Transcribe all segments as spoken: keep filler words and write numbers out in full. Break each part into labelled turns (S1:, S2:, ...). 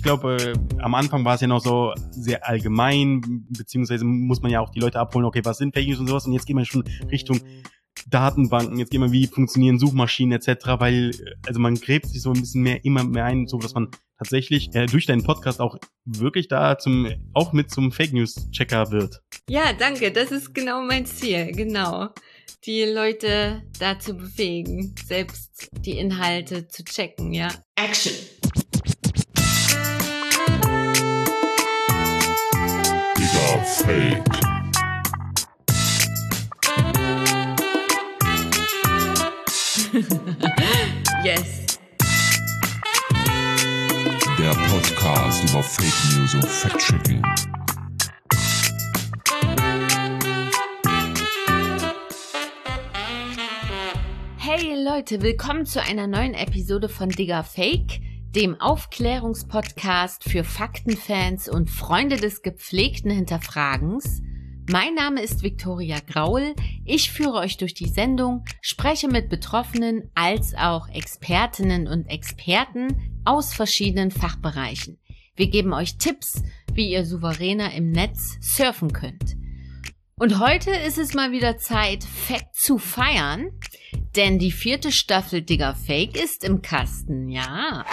S1: ich glaube, äh, am Anfang war es ja noch so sehr allgemein, beziehungsweise muss man ja auch die Leute abholen, okay, was sind Fake News und sowas, und jetzt gehen wir schon Richtung Datenbanken, jetzt gehen wir, wie funktionieren Suchmaschinen et cetera, weil, also man gräbt sich so ein bisschen mehr, immer mehr ein, so dass man tatsächlich äh, durch deinen Podcast auch wirklich da zum, auch mit zum Fake News Checker wird.
S2: Ja, danke, das ist genau mein Ziel, genau. Die Leute dazu befähigen, selbst die Inhalte zu checken, ja.
S3: Action!
S4: Digga, Fake.
S2: Yes.
S4: Der Podcast über Fake News und Fact-Checking.
S2: Hey Leute, willkommen zu einer neuen Episode von Digga Fake, dem Aufklärungspodcast für Faktenfans und Freunde des gepflegten Hinterfragens. Mein Name ist Viktoria Graul, ich führe euch durch die Sendung, spreche mit Betroffenen als auch Expertinnen und Experten aus verschiedenen Fachbereichen. Wir geben euch Tipps, wie ihr souveräner im Netz surfen könnt. Und heute ist es mal wieder Zeit, fett zu feiern, denn die vierte Staffel Digga Fake ist im Kasten, ja.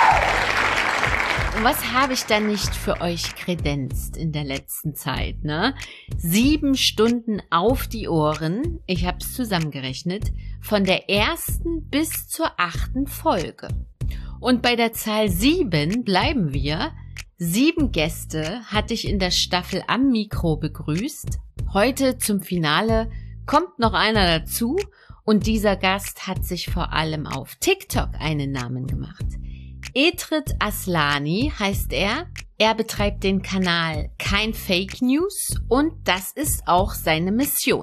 S2: Und was habe ich da nicht für euch kredenzt in der letzten Zeit, ne? Sieben Stunden auf die Ohren, ich habe es zusammengerechnet, von der ersten bis zur achten Folge. Und bei der Zahl sieben bleiben wir. Sieben Gäste hatte ich in der Staffel am Mikro begrüßt. Heute zum Finale kommt noch einer dazu und dieser Gast hat sich vor allem auf TikTok einen Namen gemacht. Etrit Aslani heißt er. Er betreibt den Kanal Kein Fake News und das ist auch seine Mission.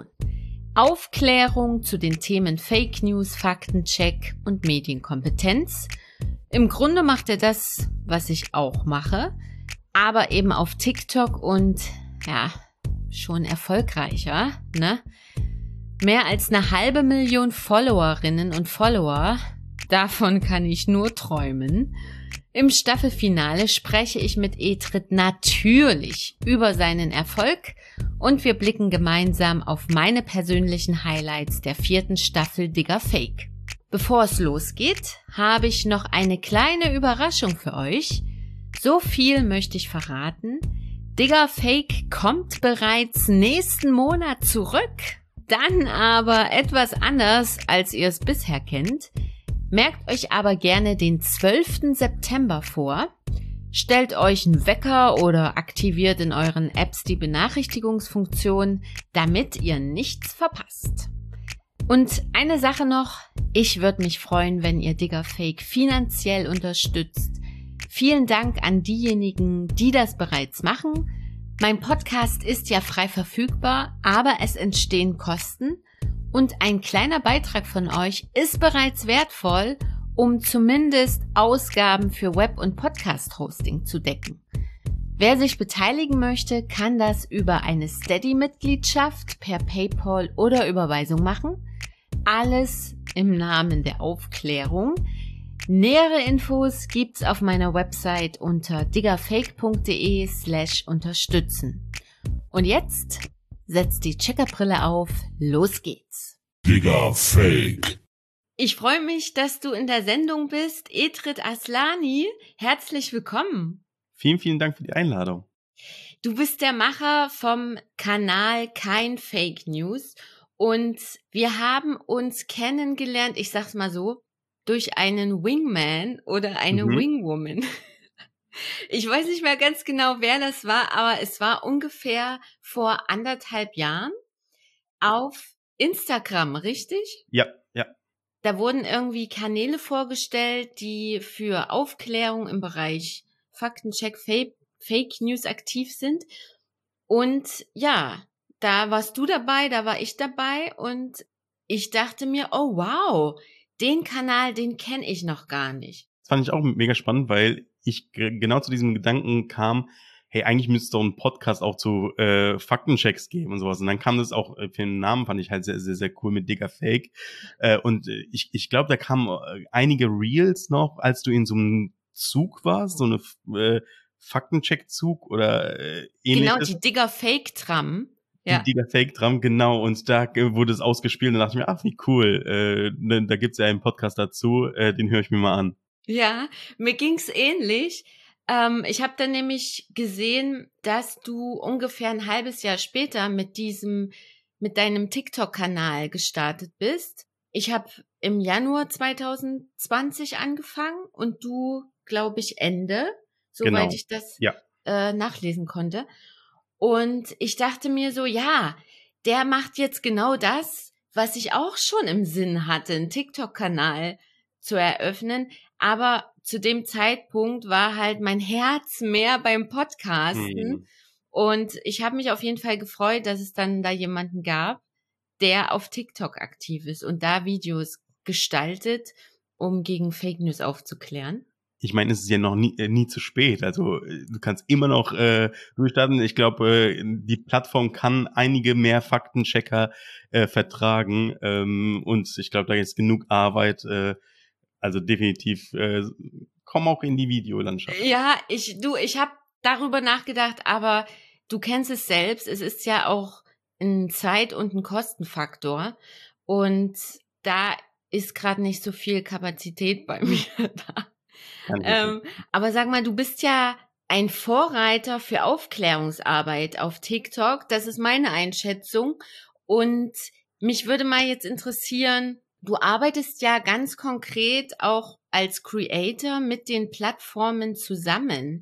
S2: Aufklärung zu den Themen Fake News, Faktencheck und Medienkompetenz. Im Grunde macht er das, was ich auch mache, aber eben auf TikTok und ja, schon erfolgreicher, ne? Mehr als eine halbe Million Followerinnen und Follower. Davon kann ich nur träumen. Im Staffelfinale spreche ich mit Etrit natürlich über seinen Erfolg und wir blicken gemeinsam auf meine persönlichen Highlights der vierten Staffel Digga Fake. Bevor es losgeht, habe ich noch eine kleine Überraschung für euch. So viel möchte ich verraten. Digga Fake kommt bereits nächsten Monat zurück. Dann aber etwas anders, als ihr es bisher kennt. Merkt euch aber gerne den zwölften September vor. Stellt euch einen Wecker oder aktiviert in euren Apps die Benachrichtigungsfunktion, damit ihr nichts verpasst. Und eine Sache noch, ich würde mich freuen, wenn ihr Digga Fake finanziell unterstützt. Vielen Dank an diejenigen, die das bereits machen. Mein Podcast ist ja frei verfügbar, aber es entstehen Kosten. Und ein kleiner Beitrag von euch ist bereits wertvoll, um zumindest Ausgaben für Web- und Podcast-Hosting zu decken. Wer sich beteiligen möchte, kann das über eine Steady-Mitgliedschaft per PayPal oder Überweisung machen. Alles im Namen der Aufklärung. Nähere Infos gibt's auf meiner Website unter diggafake.de slash unterstützen. Und jetzt setzt die Checkerbrille auf, los geht's.
S4: Digga, Fake.
S2: Ich freue mich, dass du in der Sendung bist. Etrit Aslani, herzlich willkommen.
S1: Vielen, vielen Dank für die Einladung.
S2: Du bist der Macher vom Kanal Kein Fake News und wir haben uns kennengelernt, ich sag's mal so, durch einen Wingman oder eine
S1: Mhm.
S2: Wingwoman. Ich weiß nicht mehr ganz genau, wer das war, aber es war ungefähr vor anderthalb Jahren auf Instagram, richtig?
S1: Ja, ja.
S2: Da wurden irgendwie Kanäle vorgestellt, die für Aufklärung im Bereich Faktencheck, Fake, Fake News aktiv sind. Und ja, da warst du dabei, da war ich dabei und ich dachte mir, oh wow, den Kanal, den kenne ich noch gar nicht.
S1: Das fand ich auch mega spannend, weil ich g- genau zu diesem Gedanken kam, hey, eigentlich müsste es doch einen Podcast auch zu äh, Faktenchecks geben und sowas. Und dann kam das auch, äh, für den Namen fand ich halt sehr, sehr, sehr cool mit Digga Fake. Äh, und äh, ich, ich glaube, da kamen äh, einige Reels noch, als du in so einem Zug warst, so eine äh, Faktencheckzug oder äh, ähnliches.
S2: Genau, die Digger Fake Tram. Ja.
S1: Die Digger Fake Tram, genau. Und da äh, wurde es ausgespielt und da dachte ich mir, ach, wie cool. Äh, ne, da gibt's ja einen Podcast dazu, äh, den höre ich mir mal an.
S2: Ja, mir ging's ähnlich. Ähm, ich habe dann nämlich gesehen, dass du ungefähr ein halbes Jahr später mit diesem, mit deinem TikTok-Kanal gestartet bist. Ich habe im Januar zwanzig zwanzig angefangen und du, glaube ich, Ende, soweit
S1: Genau.
S2: ich das
S1: Ja.
S2: äh, nachlesen konnte. Und ich dachte mir so, ja, der macht jetzt genau das, was ich auch schon im Sinn hatte, einen TikTok-Kanal zu eröffnen. Aber zu dem Zeitpunkt war halt mein Herz mehr beim Podcasten.
S1: Hm.
S2: Und ich habe mich auf jeden Fall gefreut, dass es dann da jemanden gab, der auf TikTok aktiv ist und da Videos gestaltet, um gegen Fake News aufzuklären.
S1: Ich meine, es ist ja noch nie, äh, nie zu spät. Also äh, du kannst immer noch äh, durchstarten. Ich glaube, äh, die Plattform kann einige mehr Faktenchecker äh, vertragen. Ähm, und ich glaube, da ist genug Arbeit. Äh, also definitiv, äh, komm auch in die Videolandschaft.
S2: Ja, ich, du, ich habe darüber nachgedacht, aber du kennst es selbst. Es ist ja auch ein Zeit- und ein Kostenfaktor. Und da ist gerade nicht so viel Kapazität bei mir da. Ähm, aber sag mal, du bist ja ein Vorreiter für Aufklärungsarbeit auf TikTok. Das ist meine Einschätzung. Und mich würde mal jetzt interessieren, du arbeitest ja ganz konkret auch als Creator mit den Plattformen zusammen.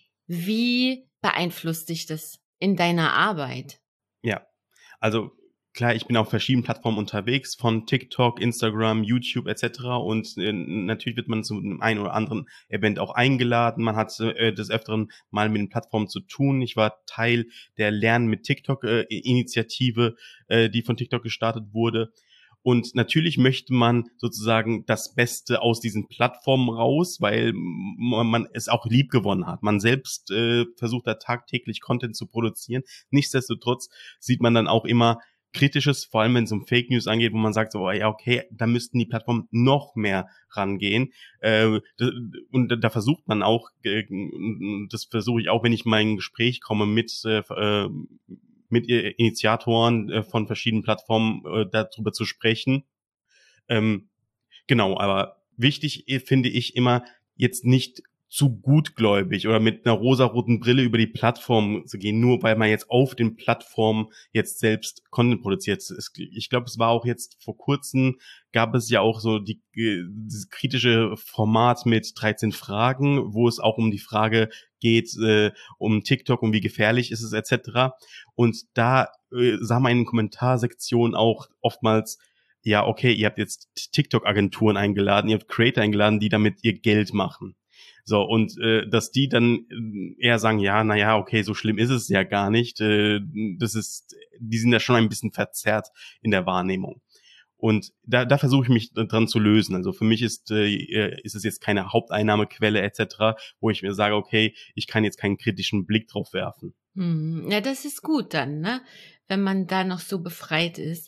S2: Wie beeinflusst dich das in deiner Arbeit?
S1: Ja, also klar, ich bin auf verschiedenen Plattformen unterwegs, von TikTok, Instagram, YouTube et cetera. Und äh, natürlich wird man zu einem einen oder anderen Event auch eingeladen. Man hat äh, des Öfteren mal mit den Plattformen zu tun. Ich war Teil der Lernen mit TikTok-Initiative, äh, äh, die von TikTok gestartet wurde. Und natürlich möchte man sozusagen das Beste aus diesen Plattformen raus, weil man es auch lieb gewonnen hat. Man selbst äh, versucht da tagtäglich Content zu produzieren. Nichtsdestotrotz sieht man dann auch immer Kritisches, vor allem wenn es um Fake News angeht, wo man sagt, so, oh, ja, okay, da müssten die Plattformen noch mehr rangehen. Äh, und da versucht man auch, äh, das versuche ich auch, wenn ich mal in ein Gespräch komme mit äh, mit Initiatoren äh, von verschiedenen Plattformen äh, darüber zu sprechen. Ähm, genau, aber wichtig finde ich immer, jetzt nicht zu gutgläubig oder mit einer rosaroten Brille über die Plattform zu gehen, nur weil man jetzt auf den Plattformen jetzt selbst Content produziert. Ich glaube, es war auch jetzt vor kurzem, gab es ja auch so die, dieses kritische Format mit dreizehn Fragen, wo es auch um die Frage geht, äh, um TikTok und wie gefährlich ist es et cetera. Und da äh, sah man in den Kommentarsektionen auch oftmals, ja, okay, ihr habt jetzt TikTok-Agenturen eingeladen, ihr habt Creator eingeladen, die damit ihr Geld machen. So, und äh, dass die dann eher sagen, ja, naja, okay, so schlimm ist es ja gar nicht. Äh, das ist, die sind ja schon ein bisschen verzerrt in der Wahrnehmung. Und da, da versuche ich mich dran zu lösen. Also für mich ist, äh, ist es jetzt keine Haupteinnahmequelle et cetera, wo ich mir sage, okay, ich kann jetzt keinen kritischen Blick drauf werfen.
S2: Hm, ja, das ist gut dann, ne? Wenn man da noch so befreit ist.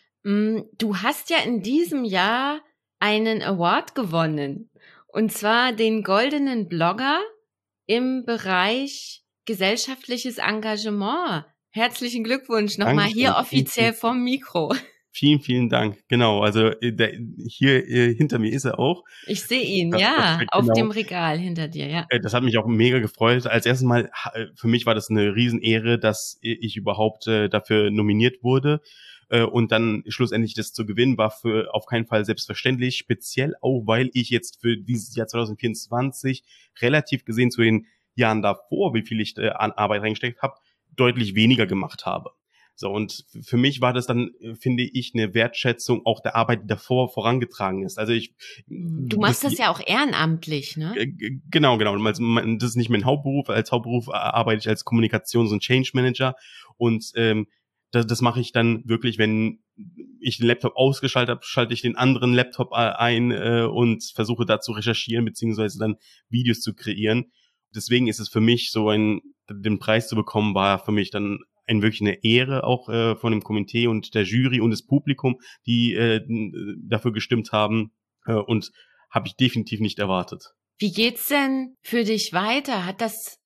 S2: Du hast ja in diesem Jahr einen Award gewonnen. Und zwar den Goldenen Blogger im Bereich gesellschaftliches Engagement. Herzlichen Glückwunsch nochmal
S1: Dankeschön.
S2: Hier offiziell vom Mikro.
S1: Vielen, vielen Dank. Genau, also der, hier äh, hinter mir ist er auch.
S2: Ich sehe ihn,
S1: das,
S2: ja,
S1: das,
S2: auf
S1: genau.
S2: dem Regal hinter dir, ja.
S1: Das hat mich auch mega gefreut. Als erstes Mal, für mich war das eine Riesenehre, dass ich überhaupt äh, dafür nominiert wurde. Und dann schlussendlich das zu gewinnen, war für auf keinen Fall selbstverständlich, speziell auch, weil ich jetzt für dieses Jahr zwanzig vierundzwanzig relativ gesehen zu den Jahren davor, wie viel ich äh, an Arbeit reingesteckt habe, deutlich weniger gemacht habe. So, und für mich war das dann, finde ich, eine Wertschätzung auch der Arbeit, die davor vorangetragen ist. Also ich...
S2: Du machst das, das ja auch ehrenamtlich, ne?
S1: Genau, genau. Das ist nicht mein Hauptberuf. Als Hauptberuf arbeite ich als Kommunikations- und Change Manager und ähm, Das, das mache ich dann wirklich, wenn ich den Laptop ausgeschaltet habe, schalte ich den anderen Laptop ein äh, und versuche da zu recherchieren, beziehungsweise dann Videos zu kreieren. Deswegen ist es für mich so ein, den Preis zu bekommen, war für mich dann ein, wirklich eine Ehre auch äh, von dem Komitee und der Jury und das Publikum, die äh, dafür gestimmt haben äh, und habe ich definitiv nicht erwartet.
S2: Wie geht's denn für dich weiter? Hat das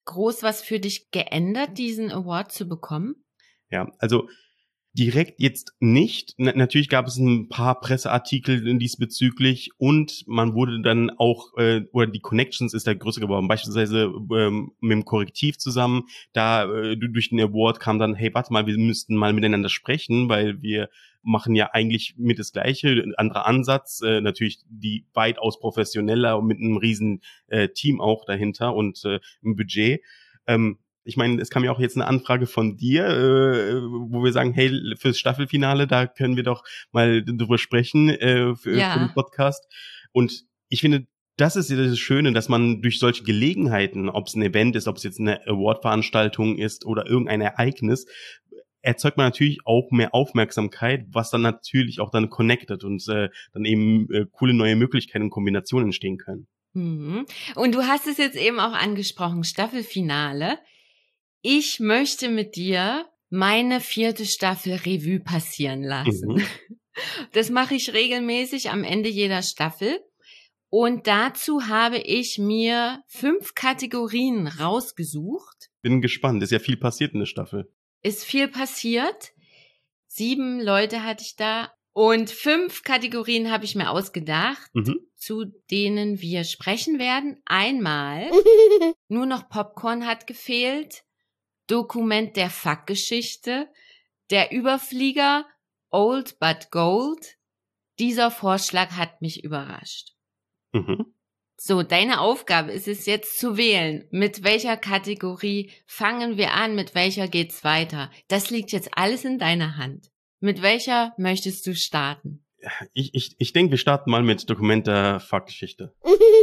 S2: groß was für dich geändert, diesen Award zu bekommen?
S1: Ja, also direkt jetzt nicht. Na, natürlich gab es ein paar Presseartikel diesbezüglich und man wurde dann auch, äh, oder die Connections ist da größer geworden. Beispielsweise ähm, mit dem Korrektiv zusammen, da äh, durch den Award kam dann, hey, warte mal, wir müssten mal miteinander sprechen, weil wir machen ja eigentlich mit das Gleiche, ein anderer Ansatz, äh, natürlich die weitaus professioneller und mit einem riesen äh, Team auch dahinter und äh, ein Budget. Ähm, Ich meine, es kam ja auch jetzt eine Anfrage von dir, äh, wo wir sagen, hey, fürs Staffelfinale, da können wir doch mal drüber sprechen äh, für,
S2: Ja.
S1: für den Podcast. Und ich finde, das ist ja das Schöne, dass man durch solche Gelegenheiten, ob es ein Event ist, ob es jetzt eine Award-Veranstaltung ist oder irgendein Ereignis, erzeugt man natürlich auch mehr Aufmerksamkeit, was dann natürlich auch dann connected und äh, dann eben äh, coole neue Möglichkeiten und Kombinationen entstehen können.
S2: Mhm. Und du hast es jetzt eben auch angesprochen, Staffelfinale. Ich möchte mit dir meine vierte Staffel Revue passieren lassen.
S1: Mhm.
S2: Das mache ich regelmäßig am Ende jeder Staffel. Und dazu habe ich mir fünf Kategorien rausgesucht.
S1: Bin gespannt, ist ja viel passiert in der Staffel.
S2: Ist viel passiert. Sieben Leute hatte ich da. Und fünf Kategorien habe ich mir ausgedacht,
S1: Mhm.
S2: zu denen wir sprechen werden. Einmal, nur noch Popcorn hat gefehlt. Dokument der Fuck-Geschichte, der Überflieger, Old but Gold. Dieser Vorschlag hat mich überrascht.
S1: Mhm.
S2: So, deine Aufgabe ist es jetzt zu wählen. Mit welcher Kategorie fangen wir an, mit welcher geht's weiter? Das liegt jetzt alles in deiner Hand. Mit welcher möchtest du starten?
S1: Ich, ich, ich denke, wir starten mal mit Dokument der Fuck-Geschichte.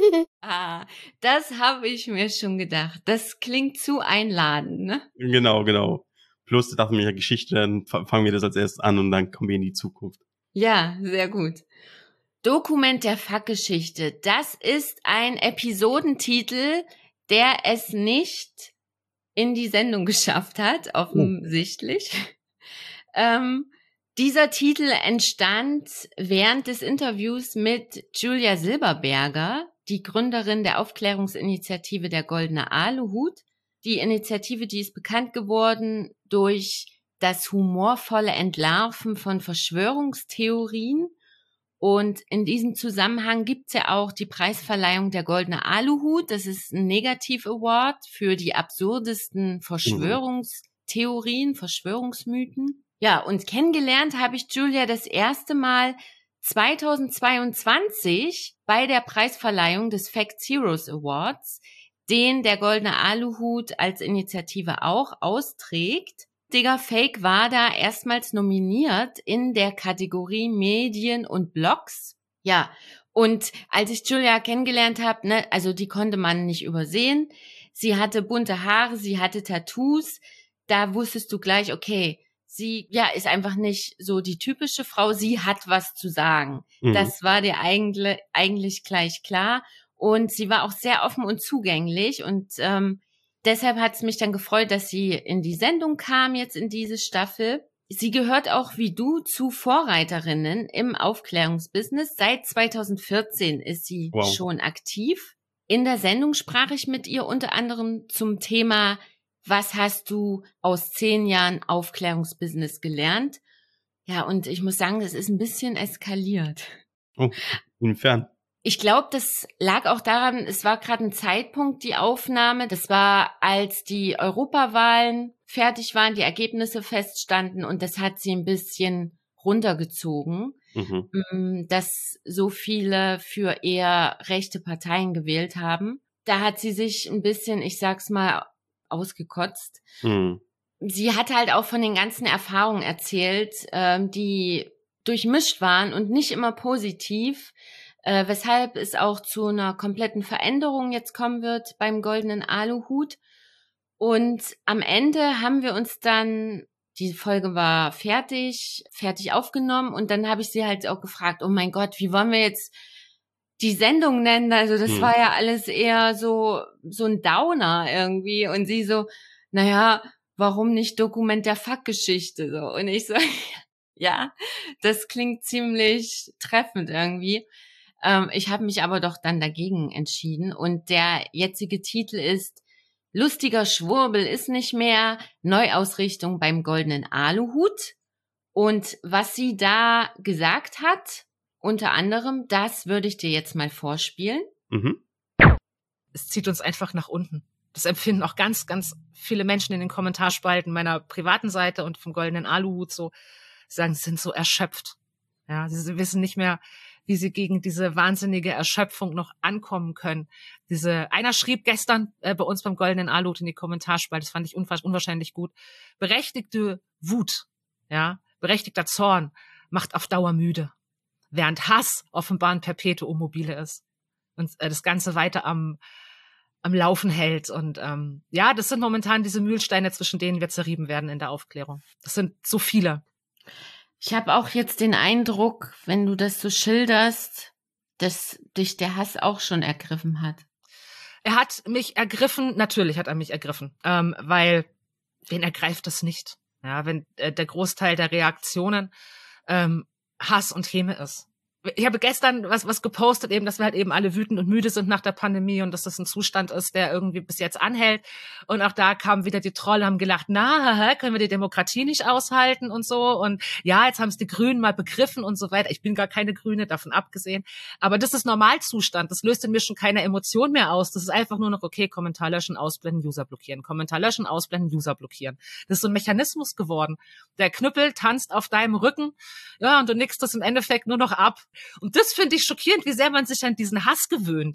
S2: Ah, das habe ich mir schon gedacht. Das klingt zu einladend, ne?
S1: Genau, genau. Plus, da dachte ich mir, Geschichte, dann fa- fangen wir das als erstes an und dann kommen wir in die Zukunft.
S2: Ja, sehr gut. Dokument der Fuck-Geschichte. Das ist ein Episodentitel, der es nicht in die Sendung geschafft hat, offensichtlich. Ähm, dieser Titel entstand während des Interviews mit Julia Silberberger, die Gründerin der Aufklärungsinitiative Der Goldene Aluhut. Die Initiative, die ist bekannt geworden durch das humorvolle Entlarven von Verschwörungstheorien. Und in diesem Zusammenhang gibt's ja auch die Preisverleihung der Goldene Aluhut. Das ist ein Negativ-Award für die absurdesten Verschwörungstheorien, Verschwörungsmythen. Ja, und kennengelernt habe ich Julia das erste Mal zweitausendzweiundzwanzig bei der Preisverleihung des Fact Heroes Awards, den der Goldene Aluhut als Initiative auch austrägt. Digga Fake war da erstmals nominiert in der Kategorie Medien und Blogs. Ja, und als ich Julia kennengelernt habe, ne, also die konnte man nicht übersehen. Sie hatte bunte Haare, sie hatte Tattoos. Da wusstest du gleich, okay, sie ja ist einfach nicht so die typische Frau. Sie hat was zu sagen.
S1: Mhm.
S2: Das war dir eigentlich eigentlich gleich klar. Und sie war auch sehr offen und zugänglich und ähm, deshalb hat es mich dann gefreut, dass sie in die Sendung kam, jetzt in diese Staffel. Sie gehört auch wie du zu Vorreiterinnen im Aufklärungsbusiness. Seit zweitausendvierzehn ist sie
S1: Wow.
S2: schon aktiv. In der Sendung sprach ich mit ihr unter anderem zum Thema, was hast du aus zehn Jahren Aufklärungsbusiness gelernt? Ja, und ich muss sagen, das ist ein bisschen eskaliert.
S1: Oh, inwiefern?
S2: Ich glaube, das lag auch daran, es war gerade ein Zeitpunkt, die Aufnahme. Das war, als die Europawahlen fertig waren, die Ergebnisse feststanden und das hat sie ein bisschen runtergezogen,
S1: Mhm.
S2: dass so viele für eher rechte Parteien gewählt haben. Da hat sie sich ein bisschen, ich sag's mal, ausgekotzt.
S1: Mhm.
S2: Sie hat halt auch von den ganzen Erfahrungen erzählt, ähm, die durchmischt waren und nicht immer positiv. Äh, weshalb es auch zu einer kompletten Veränderung jetzt kommen wird beim Goldenen Aluhut. Und am Ende haben wir uns dann, die Folge war fertig, fertig aufgenommen und dann habe ich sie halt auch gefragt, oh mein Gott, wie wollen wir jetzt die Sendung nennen? Also das
S1: Hm.
S2: war ja alles eher so, so ein Downer irgendwie. Und sie so, naja, warum nicht Dokument der Fuck-Geschichte? So. Und ich so, ja, das klingt ziemlich treffend irgendwie. Ich habe mich aber doch dann dagegen entschieden und der jetzige Titel ist lustiger Schwurbel ist nicht mehr, Neuausrichtung beim goldenen Aluhut. Und was sie da gesagt hat, unter anderem, das würde ich dir jetzt mal vorspielen.
S1: Mhm.
S3: Es zieht uns einfach nach unten. Das empfinden auch ganz, ganz viele Menschen in den Kommentarspalten meiner privaten Seite und vom goldenen Aluhut so, sagen, sie sind so erschöpft. Ja, sie wissen nicht mehr, wie sie gegen diese wahnsinnige Erschöpfung noch ankommen können. Diese, einer schrieb gestern äh, bei uns beim goldenen Aluhut in die Kommentarspalte, das fand ich unwahr, unwahrscheinlich gut, berechtigte Wut, ja, berechtigter Zorn macht auf Dauer müde, während Hass offenbar ein Perpetuum mobile ist und äh, das Ganze weiter am am Laufen hält. Und ähm, ja, das sind momentan diese Mühlsteine, zwischen denen wir zerrieben werden in der Aufklärung. Das sind so viele.
S2: Ich habe auch jetzt den Eindruck, wenn du das so schilderst, dass dich der Hass auch schon ergriffen hat.
S3: Er hat mich ergriffen, natürlich hat er mich ergriffen, ähm, weil wen ergreift das nicht? Ja, wenn äh, der Großteil der Reaktionen ähm, Hass und Häme ist. Ich habe gestern was was gepostet, eben, dass wir halt eben alle wütend und müde sind nach der Pandemie und dass das ein Zustand ist, der irgendwie bis jetzt anhält. Und auch da kamen wieder die Trolle, haben gelacht, na, haha, können wir die Demokratie nicht aushalten und so. Und ja, jetzt haben es die Grünen mal begriffen und so weiter. Ich bin gar keine Grüne, davon abgesehen. Aber das ist Normalzustand. Das löst in mir schon keine Emotion mehr aus. Das ist einfach nur noch, okay, Kommentar löschen, ausblenden, User blockieren. Kommentar löschen, ausblenden, User blockieren. Das ist so ein Mechanismus geworden. Der Knüppel tanzt auf deinem Rücken, ja, und du nickst das im Endeffekt nur noch ab. Und das finde ich schockierend, wie sehr man sich an diesen Hass gewöhnt.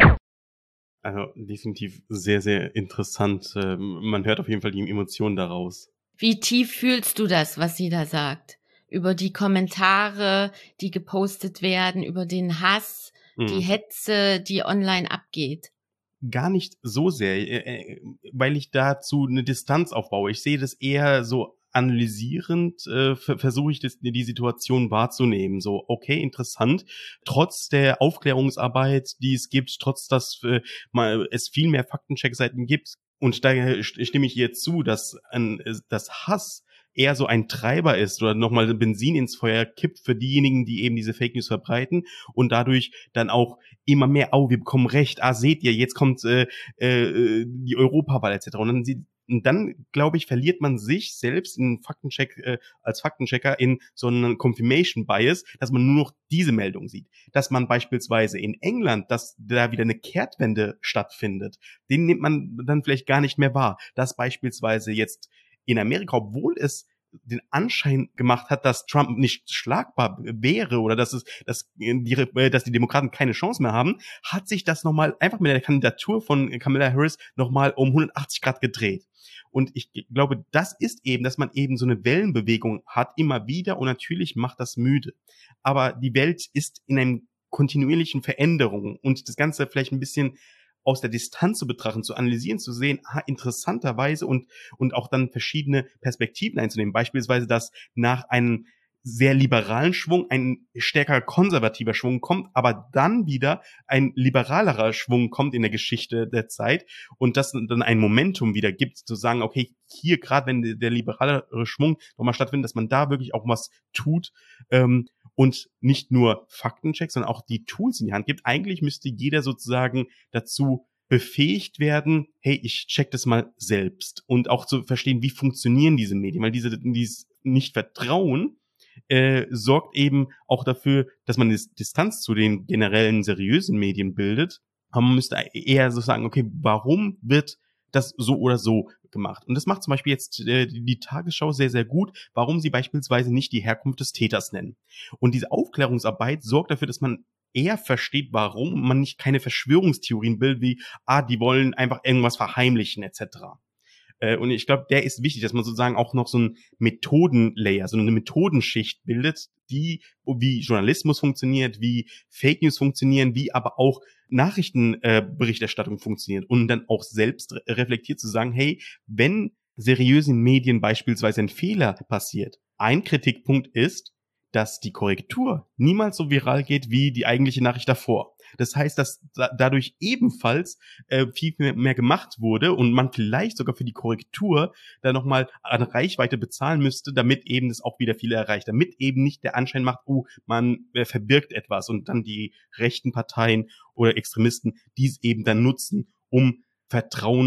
S1: Also definitiv sehr, sehr interessant. Man hört auf jeden Fall die Emotionen daraus.
S2: Wie tief fühlst du das, was sie da sagt? Über die Kommentare, die gepostet werden, über den Hass, hm. die Hetze, die online abgeht?
S1: Gar nicht so sehr, weil ich dazu eine Distanz aufbaue. Ich sehe das eher so analysierend, äh, versuche ich das, die Situation wahrzunehmen. So, okay, interessant. Trotz der Aufklärungsarbeit, die es gibt, trotz dass äh, mal, es viel mehr Faktencheck-Seiten gibt, und da stimme ich ihr zu, dass ein, das Hass eher so ein Treiber ist oder nochmal Benzin ins Feuer kippt für diejenigen, die eben diese Fake News verbreiten und dadurch dann auch immer mehr, oh, wir bekommen Recht, ah, seht ihr, jetzt kommt äh, äh, die Europawahl et cetera. Und dann sieht Und dann, glaube ich, verliert man sich selbst in Faktencheck, äh, als Faktenchecker in so einen Confirmation Bias, dass man nur noch diese Meldung sieht. Dass man beispielsweise in England, dass da wieder eine Kehrtwende stattfindet, den nimmt man dann vielleicht gar nicht mehr wahr. Dass beispielsweise jetzt in Amerika, obwohl es den Anschein gemacht hat, dass Trump nicht schlagbar wäre oder dass es, dass die, dass die Demokraten keine Chance mehr haben, hat sich das nochmal einfach mit der Kandidatur von Kamala Harris nochmal um hundertachtzig Grad gedreht. Und ich glaube, das ist eben, dass man eben so eine Wellenbewegung hat, immer wieder, und natürlich macht das müde. Aber die Welt ist in einer kontinuierlichen Veränderung, und das Ganze vielleicht ein bisschen aus der Distanz zu betrachten, zu analysieren, zu sehen, ah, interessanterweise, und und auch dann verschiedene Perspektiven einzunehmen. Beispielsweise, dass nach einem sehr liberalen Schwung ein stärker konservativer Schwung kommt, aber dann wieder ein liberalerer Schwung kommt in der Geschichte der Zeit, und das dann ein Momentum wieder gibt, zu sagen, okay, hier gerade, wenn der liberalere Schwung nochmal stattfindet, dass man da wirklich auch was tut, ähm, und nicht nur Faktenchecks, sondern auch die Tools in die Hand gibt. Eigentlich müsste jeder sozusagen dazu befähigt werden, hey, ich check das mal selbst, und auch zu verstehen, wie funktionieren diese Medien, weil diese dieses Nicht-Vertrauen äh, sorgt eben auch dafür, dass man die Distanz zu den generellen seriösen Medien bildet. Aber man müsste eher so sagen, okay, warum wird das so oder so gemacht? Und das macht zum Beispiel jetzt äh, die Tagesschau sehr, sehr gut, warum sie beispielsweise nicht die Herkunft des Täters nennen. Und diese Aufklärungsarbeit sorgt dafür, dass man eher versteht, warum man nicht keine Verschwörungstheorien bildet, wie, ah, die wollen einfach irgendwas verheimlichen et cetera. Äh, und ich glaube, der ist wichtig, dass man sozusagen auch noch so ein Methodenlayer, so eine Methodenschicht bildet, die, wie Journalismus funktioniert, wie Fake News funktionieren, wie aber auch Nachrichtenberichterstattung äh, funktioniert, und dann auch selbst re- reflektiert zu sagen, hey, wenn seriösen Medien beispielsweise ein Fehler passiert, ein Kritikpunkt ist, dass die Korrektur niemals so viral geht wie die eigentliche Nachricht davor. Das heißt, dass da, dadurch ebenfalls äh, viel mehr, mehr gemacht wurde und man vielleicht sogar für die Korrektur da nochmal an Reichweite bezahlen müsste, damit eben das auch wieder viele erreicht. Damit eben nicht der Anschein macht, oh, man äh, verbirgt etwas, und dann die rechten Parteien oder Extremisten dies eben dann nutzen, um Vertrauen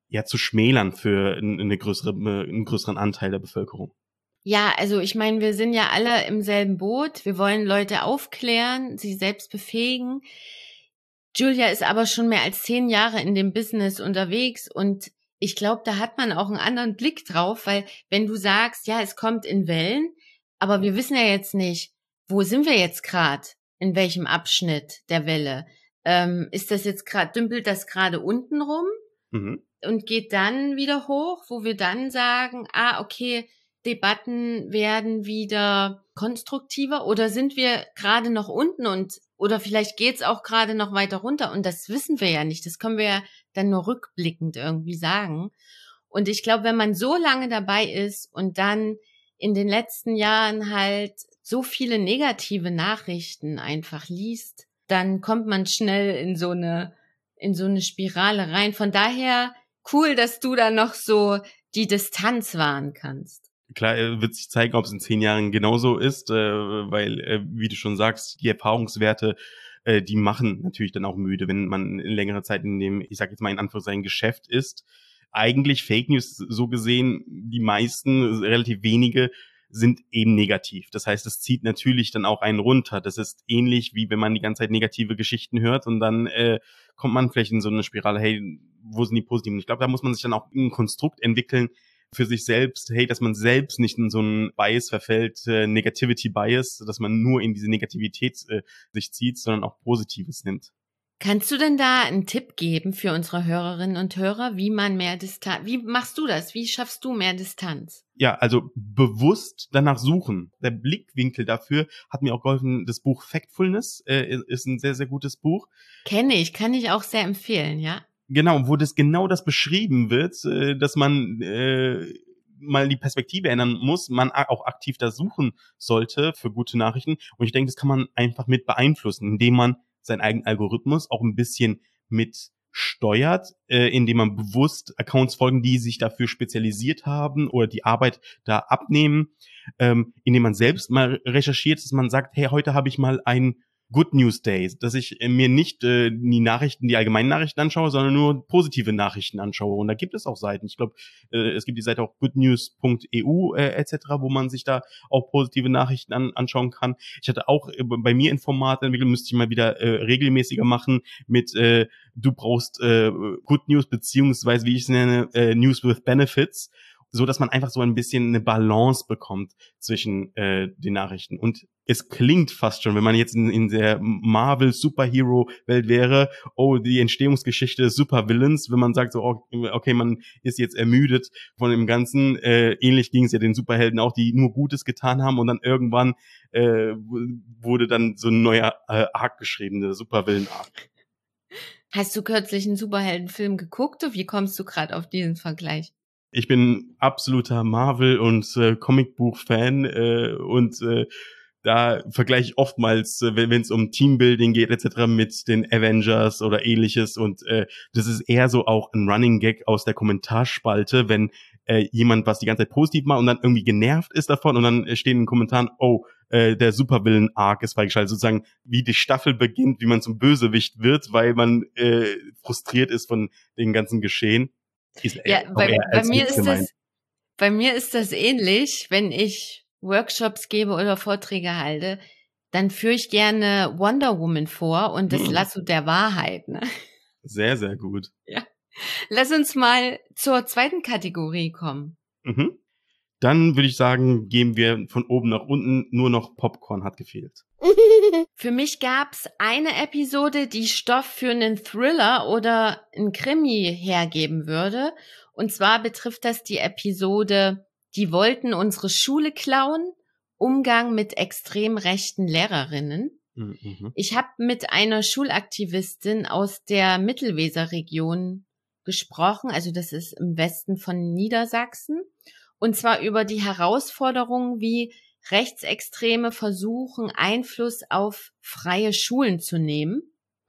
S1: ja zu schmälern für eine größere, einen größeren Anteil der Bevölkerung.
S2: Ja, also ich meine, wir sind ja alle im selben Boot. Wir wollen Leute aufklären, sie selbst befähigen. Julia ist aber schon mehr als zehn Jahre in dem Business unterwegs und ich glaube, da hat man auch einen anderen Blick drauf, weil wenn du sagst, ja, es kommt in Wellen, aber wir wissen ja jetzt nicht, wo sind wir jetzt gerade, in welchem Abschnitt der Welle. Ähm, ist das jetzt gerade, dümpelt das gerade unten rum mhm. und geht dann wieder hoch, wo wir dann sagen, ah, okay, Debatten werden wieder konstruktiver oder sind wir gerade noch unten und oder vielleicht geht's auch gerade noch weiter runter und das wissen wir ja nicht. Das können wir ja dann nur rückblickend irgendwie sagen. Und ich glaube, wenn man so lange dabei ist und dann in den letzten Jahren halt so viele negative Nachrichten einfach liest, dann kommt man schnell in so eine in so eine Spirale rein. Von daher cool, dass du da noch so die Distanz wahren kannst.
S1: Klar, wird sich zeigen, ob es in zehn Jahren genauso ist, äh, weil, äh, wie du schon sagst, die Erfahrungswerte, äh, die machen natürlich dann auch müde, wenn man in längerer Zeit in dem, ich sag jetzt mal in Anführungszeichen, Geschäft ist. Eigentlich Fake News, so gesehen, die meisten, relativ wenige, sind eben negativ. Das heißt, es zieht natürlich dann auch einen runter. Das ist ähnlich, wie wenn man die ganze Zeit negative Geschichten hört und dann äh, kommt man vielleicht in so eine Spirale, hey, wo sind die positiven? Ich glaube, da muss man sich dann auch ein Konstrukt entwickeln, für sich selbst, hey, dass man selbst nicht in so einen Bias verfällt, äh, Negativity Bias, dass man nur in diese Negativität äh, sich zieht, sondern auch Positives nimmt.
S2: Kannst du denn da einen Tipp geben für unsere Hörerinnen und Hörer, wie man mehr Distanz, wie machst du das? Wie schaffst du mehr Distanz?
S1: Ja, also bewusst danach suchen. Der Blickwinkel dafür hat mir auch geholfen. Das Buch Factfulness äh, ist ein sehr, sehr gutes Buch.
S2: Kenne ich, kann ich auch sehr empfehlen, ja.
S1: Genau, wo das genau das beschrieben wird, dass man äh, mal die Perspektive ändern muss, man auch aktiv da suchen sollte für gute Nachrichten. Und ich denke, das kann man einfach mit beeinflussen, indem man seinen eigenen Algorithmus auch ein bisschen mit steuert, äh, indem man bewusst Accounts folgen, die sich dafür spezialisiert haben oder die Arbeit da abnehmen, ähm, indem man selbst mal recherchiert, dass man sagt, hey, heute habe ich mal ein Good News Day, dass ich mir nicht äh, die Nachrichten, die allgemeinen Nachrichten anschaue, sondern nur positive Nachrichten anschaue. Und da gibt es auch Seiten. Ich glaube, äh, es gibt die Seite auch goodnews punkt e u äh, et cetera, wo man sich da auch positive Nachrichten an, anschauen kann. Ich hatte auch äh, bei mir ein Format entwickelt, müsste ich mal wieder äh, regelmäßiger machen mit äh, du brauchst äh, Good News beziehungsweise, wie ich es nenne, äh, News with Benefits, so dass man einfach so ein bisschen eine Balance bekommt zwischen äh, den Nachrichten. Und es klingt fast schon, wenn man jetzt in, in der Marvel-Superhero-Welt wäre, oh, die Entstehungsgeschichte des Supervillains, wenn man sagt so, okay, man ist jetzt ermüdet von dem Ganzen. Äh, ähnlich ging es ja den Superhelden auch, die nur Gutes getan haben und dann irgendwann äh, wurde dann so ein neuer äh, Arc geschrieben, der Supervillain-Arc.
S2: Hast du kürzlich einen Superheldenfilm geguckt? Wie kommst du gerade auf diesen Vergleich?
S1: Ich bin absoluter Marvel- und äh, Comicbuch-Fan äh, und äh, da vergleiche ich oftmals, äh, wenn es um Teambuilding geht et cetera mit den Avengers oder ähnliches und äh, das ist eher so auch ein Running Gag aus der Kommentarspalte, wenn äh, jemand was die ganze Zeit positiv macht und dann irgendwie genervt ist davon und dann stehen in den Kommentaren, oh, äh, der Supervillain-Arc ist freigeschaltet, sozusagen wie die Staffel beginnt, wie man zum Bösewicht wird, weil man äh, frustriert ist von dem ganzen Geschehen. Ist
S2: ja, bei, bei mir ist das, bei mir ist das ähnlich, wenn ich Workshops gebe oder Vorträge halte, dann führe ich gerne Wonder Woman vor und das hm. Lasso der Wahrheit. Ne?
S1: Sehr, sehr gut.
S2: Ja. Lass uns mal zur zweiten Kategorie kommen.
S1: Mhm. Dann würde ich sagen, gehen wir von oben nach unten, nur noch Popcorn hat gefehlt.
S2: Für mich gab's eine Episode, die Stoff für einen Thriller oder einen Krimi hergeben würde. Und zwar betrifft das die Episode Die wollten unsere Schule klauen, Umgang mit extrem rechten Lehrerinnen. Mhm. Ich habe mit einer Schulaktivistin aus der Mittelweserregion gesprochen, also das ist im Westen von Niedersachsen, und zwar über die Herausforderungen, wie Rechtsextreme versuchen, Einfluss auf freie Schulen zu nehmen.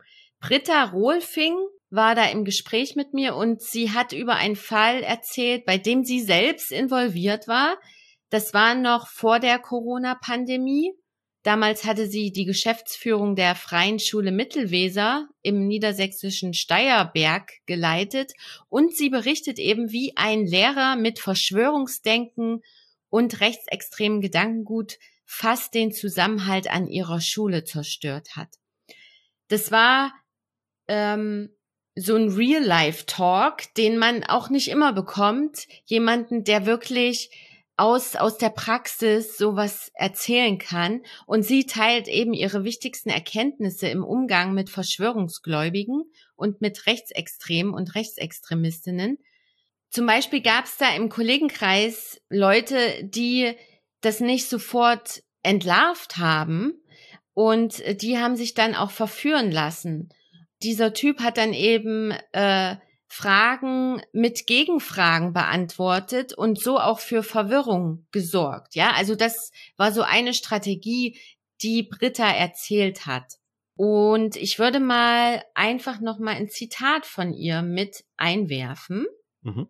S2: Britta Rohlfing war da im Gespräch mit mir und sie hat über einen Fall erzählt, bei dem sie selbst involviert war. Das war noch vor der Corona-Pandemie. Damals hatte sie die Geschäftsführung der Freien Schule Mittelweser im niedersächsischen Steierberg geleitet und sie berichtet eben, wie ein Lehrer mit Verschwörungsdenken und rechtsextremen Gedankengut fast den Zusammenhalt an ihrer Schule zerstört hat. Das war ähm, so ein Real-Life-Talk, den man auch nicht immer bekommt. Jemanden, der wirklich aus aus der Praxis sowas erzählen kann. Und sie teilt eben ihre wichtigsten Erkenntnisse im Umgang mit Verschwörungsgläubigen und mit Rechtsextremen und Rechtsextremistinnen. Zum Beispiel gab es da im Kollegenkreis Leute, die das nicht sofort entlarvt haben und die haben sich dann auch verführen lassen. Dieser Typ hat dann eben äh, Fragen mit Gegenfragen beantwortet und so auch für Verwirrung gesorgt. Ja, also das war so eine Strategie, die Britta erzählt hat. Und ich würde mal einfach noch mal ein Zitat von ihr mit einwerfen.
S1: Mhm.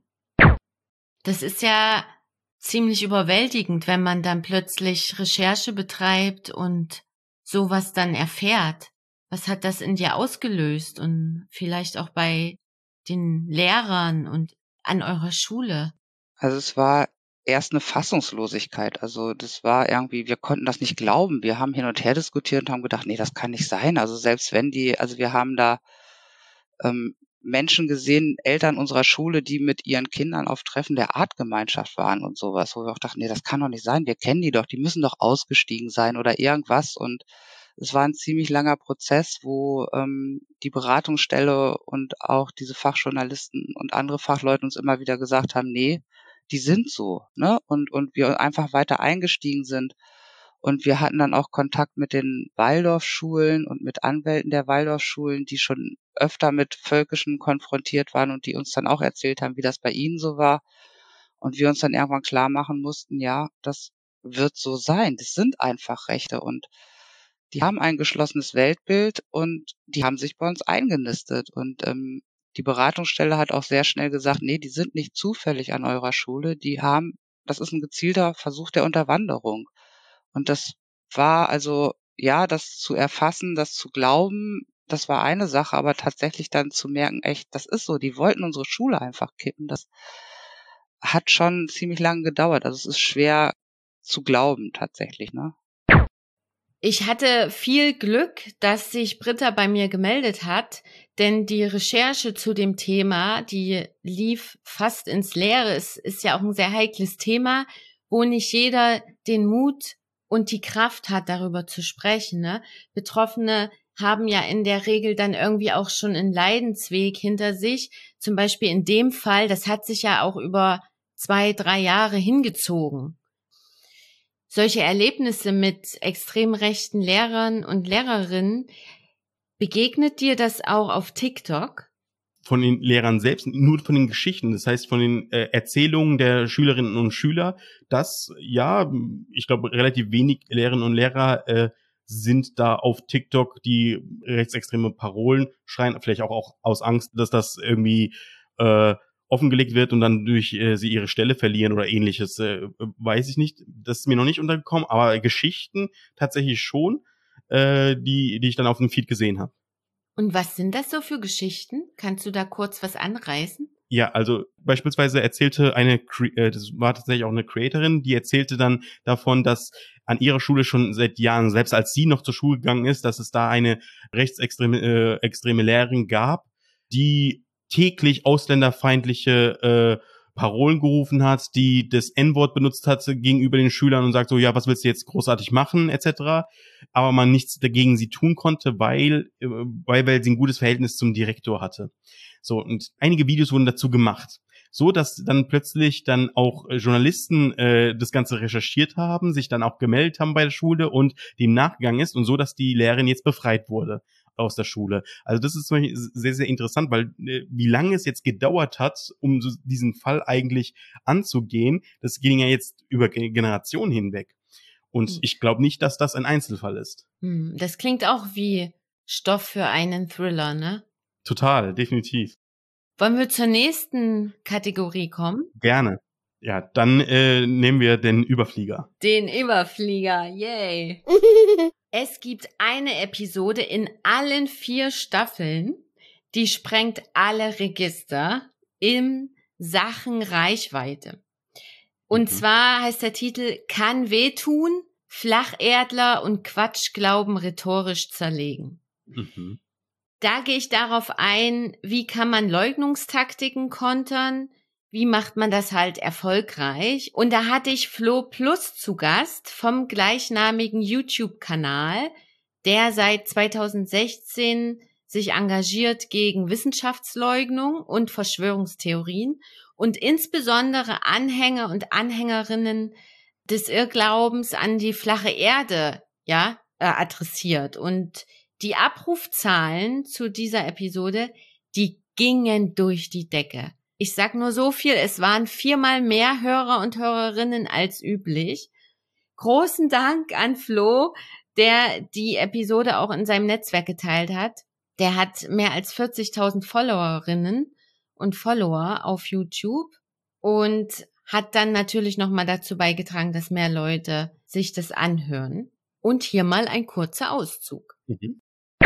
S2: Das ist ja ziemlich überwältigend, wenn man dann plötzlich Recherche betreibt und sowas dann erfährt. Was hat das in dir ausgelöst und vielleicht auch bei den Lehrern und an eurer Schule?
S5: Also es war erst eine Fassungslosigkeit. Also das war irgendwie, wir konnten das nicht glauben. Wir haben hin und her diskutiert und haben gedacht, nee, das kann nicht sein. Also selbst wenn die, also wir haben da ähm, Menschen gesehen, Eltern unserer Schule, die mit ihren Kindern auf Treffen der Artgemeinschaft waren und sowas, wo wir auch dachten, nee, das kann doch nicht sein. Wir kennen die doch, die müssen doch ausgestiegen sein oder irgendwas. Und es war ein ziemlich langer Prozess, wo ähm, die Beratungsstelle und auch diese Fachjournalisten und andere Fachleute uns immer wieder gesagt haben, nee, die sind so, ne? Und und wir einfach weiter eingestiegen sind. Und wir hatten dann auch Kontakt mit den Waldorfschulen und mit Anwälten der Waldorfschulen, die schon öfter mit Völkischen konfrontiert waren und die uns dann auch erzählt haben, wie das bei ihnen so war. Und wir uns dann irgendwann klar machen mussten, ja, das wird so sein. Das sind einfach Rechte und die haben ein geschlossenes Weltbild und die haben sich bei uns eingenistet. Und ähm, die Beratungsstelle hat auch sehr schnell gesagt, nee, die sind nicht zufällig an eurer Schule. Die haben, das ist ein gezielter Versuch der Unterwanderung. Und das war also, ja, das zu erfassen, das zu glauben, das war eine Sache, aber tatsächlich dann zu merken, echt, das ist so, die wollten unsere Schule einfach kippen. Das hat schon ziemlich lange gedauert. Also es ist schwer zu glauben tatsächlich, ne?
S2: Ich hatte viel Glück, dass sich Britta bei mir gemeldet hat, denn die Recherche zu dem Thema, die lief fast ins Leere. Es ist ja auch ein sehr heikles Thema, wo nicht jeder den Mut und die Kraft hat, darüber zu sprechen, ne? Betroffene haben ja in der Regel dann irgendwie auch schon einen Leidensweg hinter sich. Zum Beispiel in dem Fall, das hat sich ja auch über zwei, drei Jahre hingezogen. Solche Erlebnisse mit extrem rechten Lehrern und Lehrerinnen, begegnet dir das auch auf TikTok?
S1: Von den Lehrern selbst, nur von den Geschichten, das heißt von den äh, Erzählungen der Schülerinnen und Schüler, dass, ja, ich glaube, relativ wenig Lehrerinnen und Lehrer äh, sind da auf TikTok, die rechtsextreme Parolen schreien, vielleicht auch, auch aus Angst, dass das irgendwie äh, offengelegt wird und dann durch äh, sie ihre Stelle verlieren oder ähnliches, äh, weiß ich nicht. Das ist mir noch nicht untergekommen, aber Geschichten tatsächlich schon, äh, die die ich dann auf dem Feed gesehen habe.
S2: Und was sind das so für Geschichten? Kannst du da kurz was anreißen?
S1: Ja, also beispielsweise erzählte eine, äh, das war tatsächlich auch eine Creatorin, die erzählte dann davon, dass an ihrer Schule schon seit Jahren, selbst als sie noch zur Schule gegangen ist, dass es da eine rechtsextreme äh, extreme Lehrerin gab, die täglich ausländerfeindliche äh, Parolen gerufen hat, die das En-Wort benutzt hat gegenüber den Schülern und sagt so, ja, was willst du jetzt großartig machen, et cetera. Aber man nichts dagegen sie tun konnte, weil, äh, weil, weil sie ein gutes Verhältnis zum Direktor hatte. So, und einige Videos wurden dazu gemacht. So, dass dann plötzlich dann auch Journalisten äh, das Ganze recherchiert haben, sich dann auch gemeldet haben bei der Schule und dem nachgegangen ist und so, dass die Lehrerin jetzt befreit wurde aus der Schule. Also das ist zum Beispiel sehr, sehr interessant, weil äh, wie lange es jetzt gedauert hat, um so diesen Fall eigentlich anzugehen, das ging ja jetzt über Generationen hinweg. Und hm. ich glaube nicht, dass das ein Einzelfall ist.
S2: Hm, das klingt auch wie Stoff für einen Thriller, ne?
S1: Total, definitiv.
S2: Wollen wir zur nächsten Kategorie kommen?
S1: Gerne. Ja, dann äh, nehmen wir den Überflieger.
S2: Den Überflieger, yay. Es gibt eine Episode in allen vier Staffeln, die sprengt alle Register in Sachen Reichweite. Und
S1: Mhm.
S2: zwar heißt der Titel Kann wehtun, Flacherdler und Quatschglauben rhetorisch zerlegen.
S1: Mhm.
S2: Da gehe ich darauf ein, wie kann man Leugnungstaktiken kontern, wie macht man das halt erfolgreich. Und da hatte ich Flo Plus zu Gast vom gleichnamigen YouTube-Kanal, der seit zweitausendsechzehn sich engagiert gegen Wissenschaftsleugnung und Verschwörungstheorien und insbesondere Anhänger und Anhängerinnen des Irrglaubens an die flache Erde, ja, äh, adressiert. Und die Abrufzahlen zu dieser Episode, die gingen durch die Decke. Ich sag nur so viel, es waren viermal mehr Hörer und Hörerinnen als üblich. Großen Dank an Flo, der die Episode auch in seinem Netzwerk geteilt hat. Der hat mehr als vierzigtausend Followerinnen und Follower auf YouTube und hat dann natürlich nochmal dazu beigetragen, dass mehr Leute sich das anhören. Und hier mal ein kurzer Auszug.
S1: Mhm.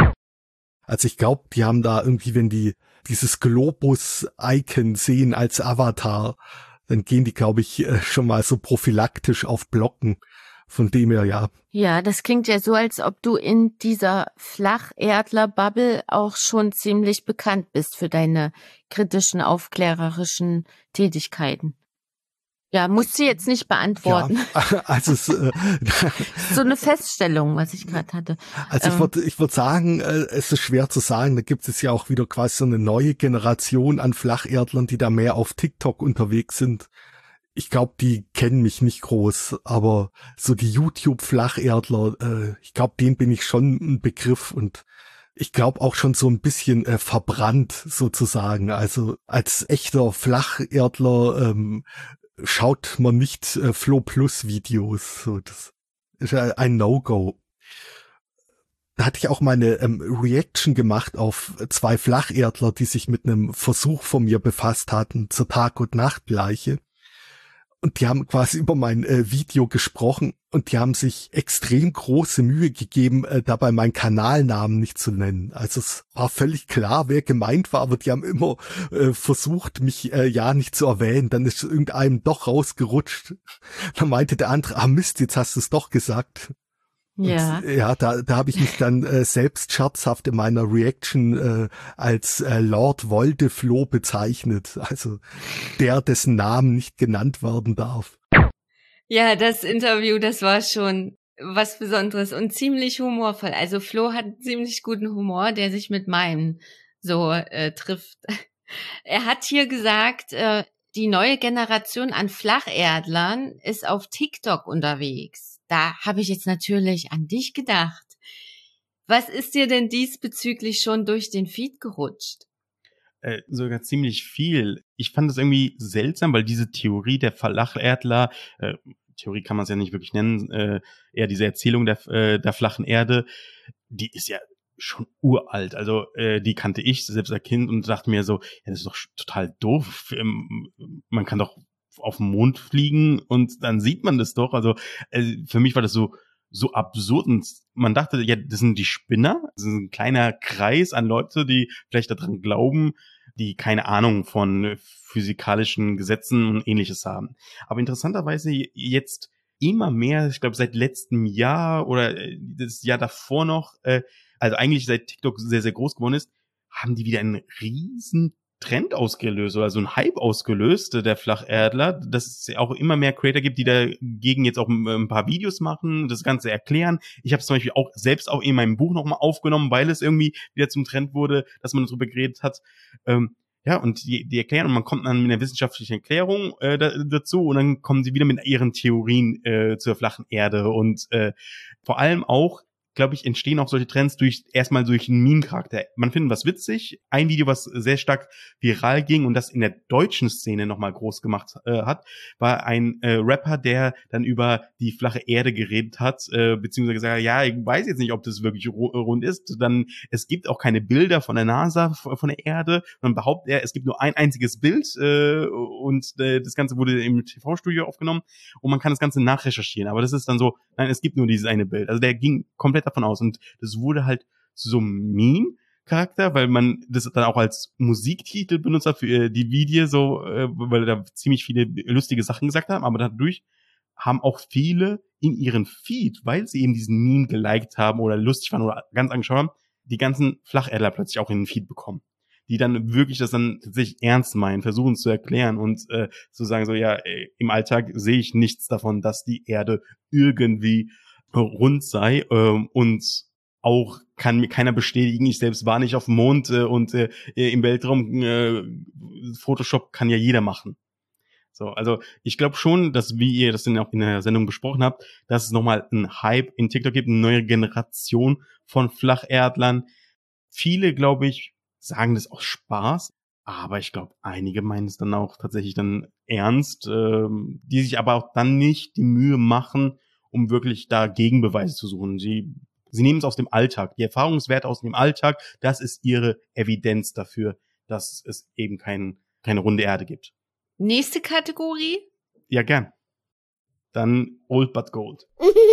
S6: Also ich glaube, die haben da irgendwie, wenn die dieses Globus-Icon sehen als Avatar, dann gehen die, glaube ich, schon mal so prophylaktisch auf Blocken. Von dem her, ja.
S2: Ja, das klingt ja so, als ob du in dieser Flacherdler-Bubble auch schon ziemlich bekannt bist für deine kritischen, aufklärerischen Tätigkeiten. Ja, musst du jetzt nicht beantworten.
S6: Ja, also es, äh,
S2: so eine Feststellung, was ich gerade hatte.
S6: Also ich würde ich würde sagen, äh, es ist schwer zu sagen, da gibt es ja auch wieder quasi so eine neue Generation an Flacherdlern, die da mehr auf TikTok unterwegs sind. Ich glaube, die kennen mich nicht groß, aber so die YouTube-Flacherdler, äh, ich glaube, denen bin ich schon ein Begriff und ich glaube auch schon so ein bisschen äh, verbrannt sozusagen. Also als echter Flacherdler ähm, schaut man nicht äh, Flo Plus Videos. So, das ist ein No-Go. Da hatte ich auch meine ähm, Reaction gemacht auf zwei Flacherdler, die sich mit einem Versuch von mir befasst hatten zur Tag- und Nachtgleiche. Und die haben quasi über mein äh, Video gesprochen und die haben sich extrem große Mühe gegeben, äh, dabei meinen Kanalnamen nicht zu nennen. Also es war völlig klar, wer gemeint war, aber die haben immer äh, versucht, mich äh, ja nicht zu erwähnen. Dann ist irgendeinem doch rausgerutscht. Dann meinte der andere, ah Mist, jetzt hast du es doch gesagt.
S2: Ja.
S6: Und, ja, da, da habe ich mich dann äh, selbst scherzhaft in meiner Reaction äh, als äh, Lord Voldeflo bezeichnet. Also der, dessen Namen nicht genannt werden darf.
S2: Ja, das Interview, das war schon was Besonderes und ziemlich humorvoll. Also Flo hat einen ziemlich guten Humor, der sich mit meinem so äh, trifft. Er hat hier gesagt, äh, die neue Generation an Flacherdlern ist auf TikTok unterwegs. Da habe ich jetzt natürlich an dich gedacht. Was ist dir denn diesbezüglich schon durch den Feed gerutscht?
S1: Äh, sogar ziemlich viel. Ich fand das irgendwie seltsam, weil diese Theorie der Flacherdler, äh, Theorie kann man es ja nicht wirklich nennen, äh, eher diese Erzählung der, äh, der flachen Erde, die ist ja schon uralt. Also äh, die kannte ich selbst als Kind und dachte mir so, ja, das ist doch total doof. Ähm, man kann doch auf den Mond fliegen und dann sieht man das doch. Also äh, für mich war das so so absurd und man dachte, ja, das sind die Spinner. Das ist ein kleiner Kreis an Leute, die vielleicht daran glauben, die keine Ahnung von physikalischen Gesetzen und Ähnliches haben. Aber interessanterweise jetzt immer mehr, ich glaube seit letztem Jahr oder das Jahr davor noch, äh, also eigentlich seit TikTok sehr, sehr groß geworden ist, haben die wieder einen riesen Trend ausgelöst oder so ein Hype ausgelöst, der Flacherdler, dass es auch immer mehr Creator gibt, die dagegen jetzt auch ein paar Videos machen, das Ganze erklären. Ich habe es zum Beispiel auch selbst auch in meinem Buch nochmal aufgenommen, weil es irgendwie wieder zum Trend wurde, dass man darüber geredet hat. Ähm, ja, und die, die erklären, und man kommt dann mit einer wissenschaftlichen Erklärung äh, da, dazu und dann kommen sie wieder mit ihren Theorien äh, zur flachen Erde und äh, vor allem auch glaube ich, entstehen auch solche Trends durch erstmal durch einen Meme-Charakter. Man findet was witzig. Ein Video, was sehr stark viral ging und das in der deutschen Szene nochmal groß gemacht äh, hat, war ein äh, Rapper, der dann über die flache Erde geredet hat, äh, beziehungsweise gesagt hat, ja, ich weiß jetzt nicht, ob das wirklich ru- rund ist. Dann, es gibt auch keine Bilder von der NASA, von der Erde. Dann behauptet er, es gibt nur ein einziges Bild äh, und äh, das Ganze wurde im T V-Studio aufgenommen und man kann das Ganze nachrecherchieren. Aber das ist dann so, nein, es gibt nur dieses eine Bild. Also der ging komplett davon aus und das wurde halt zu so einem Meme-Charakter, weil man das dann auch als Musiktitel benutzt hat für äh, die Video, so, äh, weil da ziemlich viele lustige Sachen gesagt haben, aber dadurch haben auch viele in ihren Feed, weil sie eben diesen Meme geliked haben oder lustig fanden oder ganz angeschaut haben, die ganzen Flacherdler plötzlich auch in den Feed bekommen, die dann wirklich das dann tatsächlich ernst meinen, versuchen zu erklären und äh, zu sagen so, ja, ey, im Alltag sehe ich nichts davon, dass die Erde irgendwie rund sei ähm, und auch kann mir keiner bestätigen, ich selbst war nicht auf dem Mond äh, und äh, im Weltraum äh, Photoshop kann ja jeder machen. So, also ich glaube schon, dass, wie ihr das dann auch in der Sendung besprochen habt, dass es nochmal einen Hype in TikTok gibt, eine neue Generation von Flacherdlern. Viele, glaube ich, sagen das aus Spaß, aber ich glaube, einige meinen es dann auch tatsächlich dann ernst, ähm, die sich aber auch dann nicht die Mühe machen, um wirklich da Gegenbeweise zu suchen. Sie, sie nehmen es aus dem Alltag. Die Erfahrungswerte aus dem Alltag, das ist ihre Evidenz dafür, dass es eben kein, keine runde Erde gibt.
S2: Nächste Kategorie?
S1: Ja, gern. Dann Old But Gold.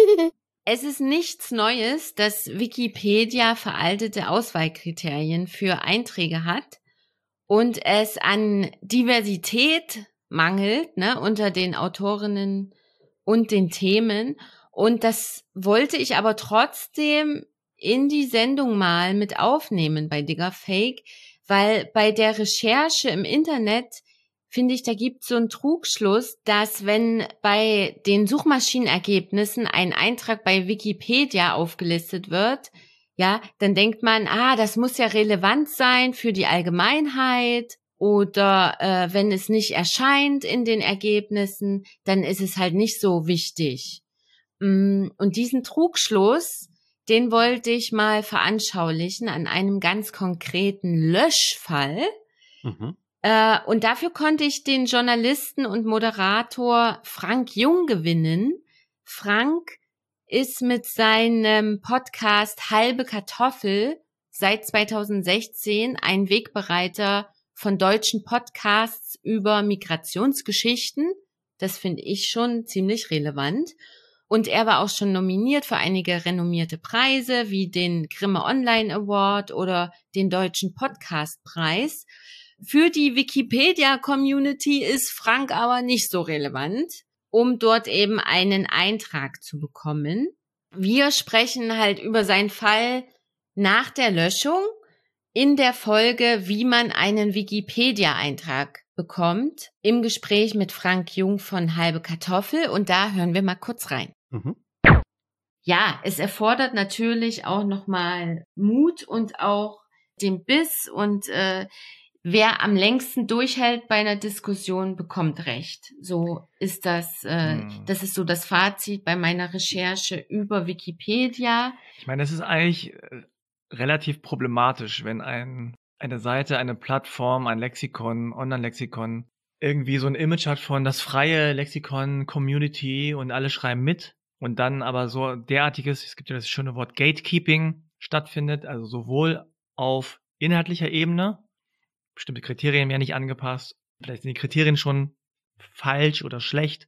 S2: Es ist nichts Neues, dass Wikipedia veraltete Auswahlkriterien für Einträge hat und es an Diversität mangelt, ne, unter den Autorinnen und den Themen. Und das wollte ich aber trotzdem in die Sendung mal mit aufnehmen bei Diggerfake, weil bei der Recherche im Internet finde ich, da gibt es so einen Trugschluss, dass wenn bei den Suchmaschinenergebnissen ein Eintrag bei Wikipedia aufgelistet wird, ja, dann denkt man, ah, das muss ja relevant sein für die Allgemeinheit oder äh, wenn es nicht erscheint in den Ergebnissen, dann ist es halt nicht so wichtig. Und diesen Trugschluss, den wollte ich mal veranschaulichen an einem ganz konkreten Löschfall.
S1: Mhm.
S2: Äh, und dafür konnte ich den Journalisten und Moderator Frank Jung gewinnen. Frank ist mit seinem Podcast Halbe Kartoffel seit zweitausendsechzehn ein Wegbereiter von deutschen Podcasts über Migrationsgeschichten. Das finde ich schon ziemlich relevant. Und er war auch schon nominiert für einige renommierte Preise wie den Grimme Online Award oder den Deutschen Podcastpreis. Für die Wikipedia-Community ist Frank aber nicht so relevant, um dort eben einen Eintrag zu bekommen. Wir sprechen halt über seinen Fall nach der Löschung in der Folge, wie man einen Wikipedia-Eintrag bekommt, im Gespräch mit Frank Jung von Halbe Kartoffel. Und da hören wir mal kurz rein.
S1: Mhm.
S2: Ja, es erfordert natürlich auch nochmal Mut und auch den Biss und äh, wer am längsten durchhält bei einer Diskussion, bekommt Recht. So ist das, äh, hm. das ist so das Fazit bei meiner Recherche über Wikipedia.
S7: Ich meine, es ist eigentlich relativ problematisch, wenn ein, eine Seite, eine Plattform, ein Lexikon, Online-Lexikon irgendwie so ein Image hat von das freie Lexikon, Community und alle schreiben mit und dann aber so derartiges, es gibt ja das schöne Wort Gatekeeping stattfindet, also sowohl auf inhaltlicher Ebene, bestimmte Kriterien werden nicht angepasst, vielleicht sind die Kriterien schon falsch oder schlecht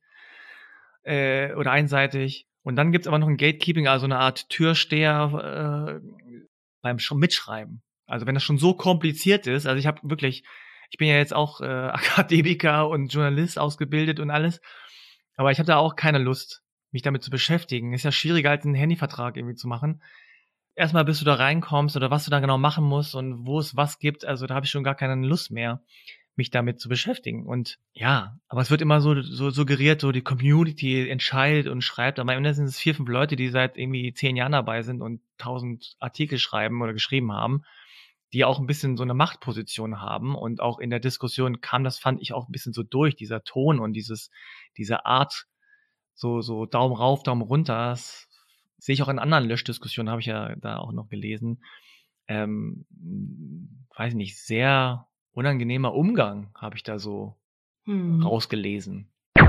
S7: äh, oder einseitig. Und dann gibt's aber noch ein Gatekeeping, also eine Art Türsteher äh, beim Mitschreiben. Also wenn das schon so kompliziert ist, also ich habe wirklich, ich bin ja jetzt auch äh, Akademiker und Journalist ausgebildet und alles, aber ich habe da auch keine Lust, mich damit zu beschäftigen. Ist ja schwieriger, als einen Handyvertrag irgendwie zu machen. Erstmal, bis du da reinkommst oder was du da genau machen musst und wo es was gibt, also da habe ich schon gar keine Lust mehr, mich damit zu beschäftigen. Und ja, aber es wird immer so, so suggeriert, so die Community entscheidet und schreibt, aber am Ende sind es vier, fünf Leute, die seit irgendwie zehn Jahren dabei sind und tausend Artikel schreiben oder geschrieben haben, die auch ein bisschen so eine Machtposition haben und auch in der Diskussion kam das, fand ich, auch ein bisschen so durch, dieser Ton und dieses, diese Art, so, so Daumen rauf, Daumen runter, das sehe ich auch in anderen Löschdiskussionen, habe ich ja da auch noch gelesen, ähm, weiß ich nicht, sehr unangenehmer Umgang habe ich da so
S2: Hm.
S7: rausgelesen.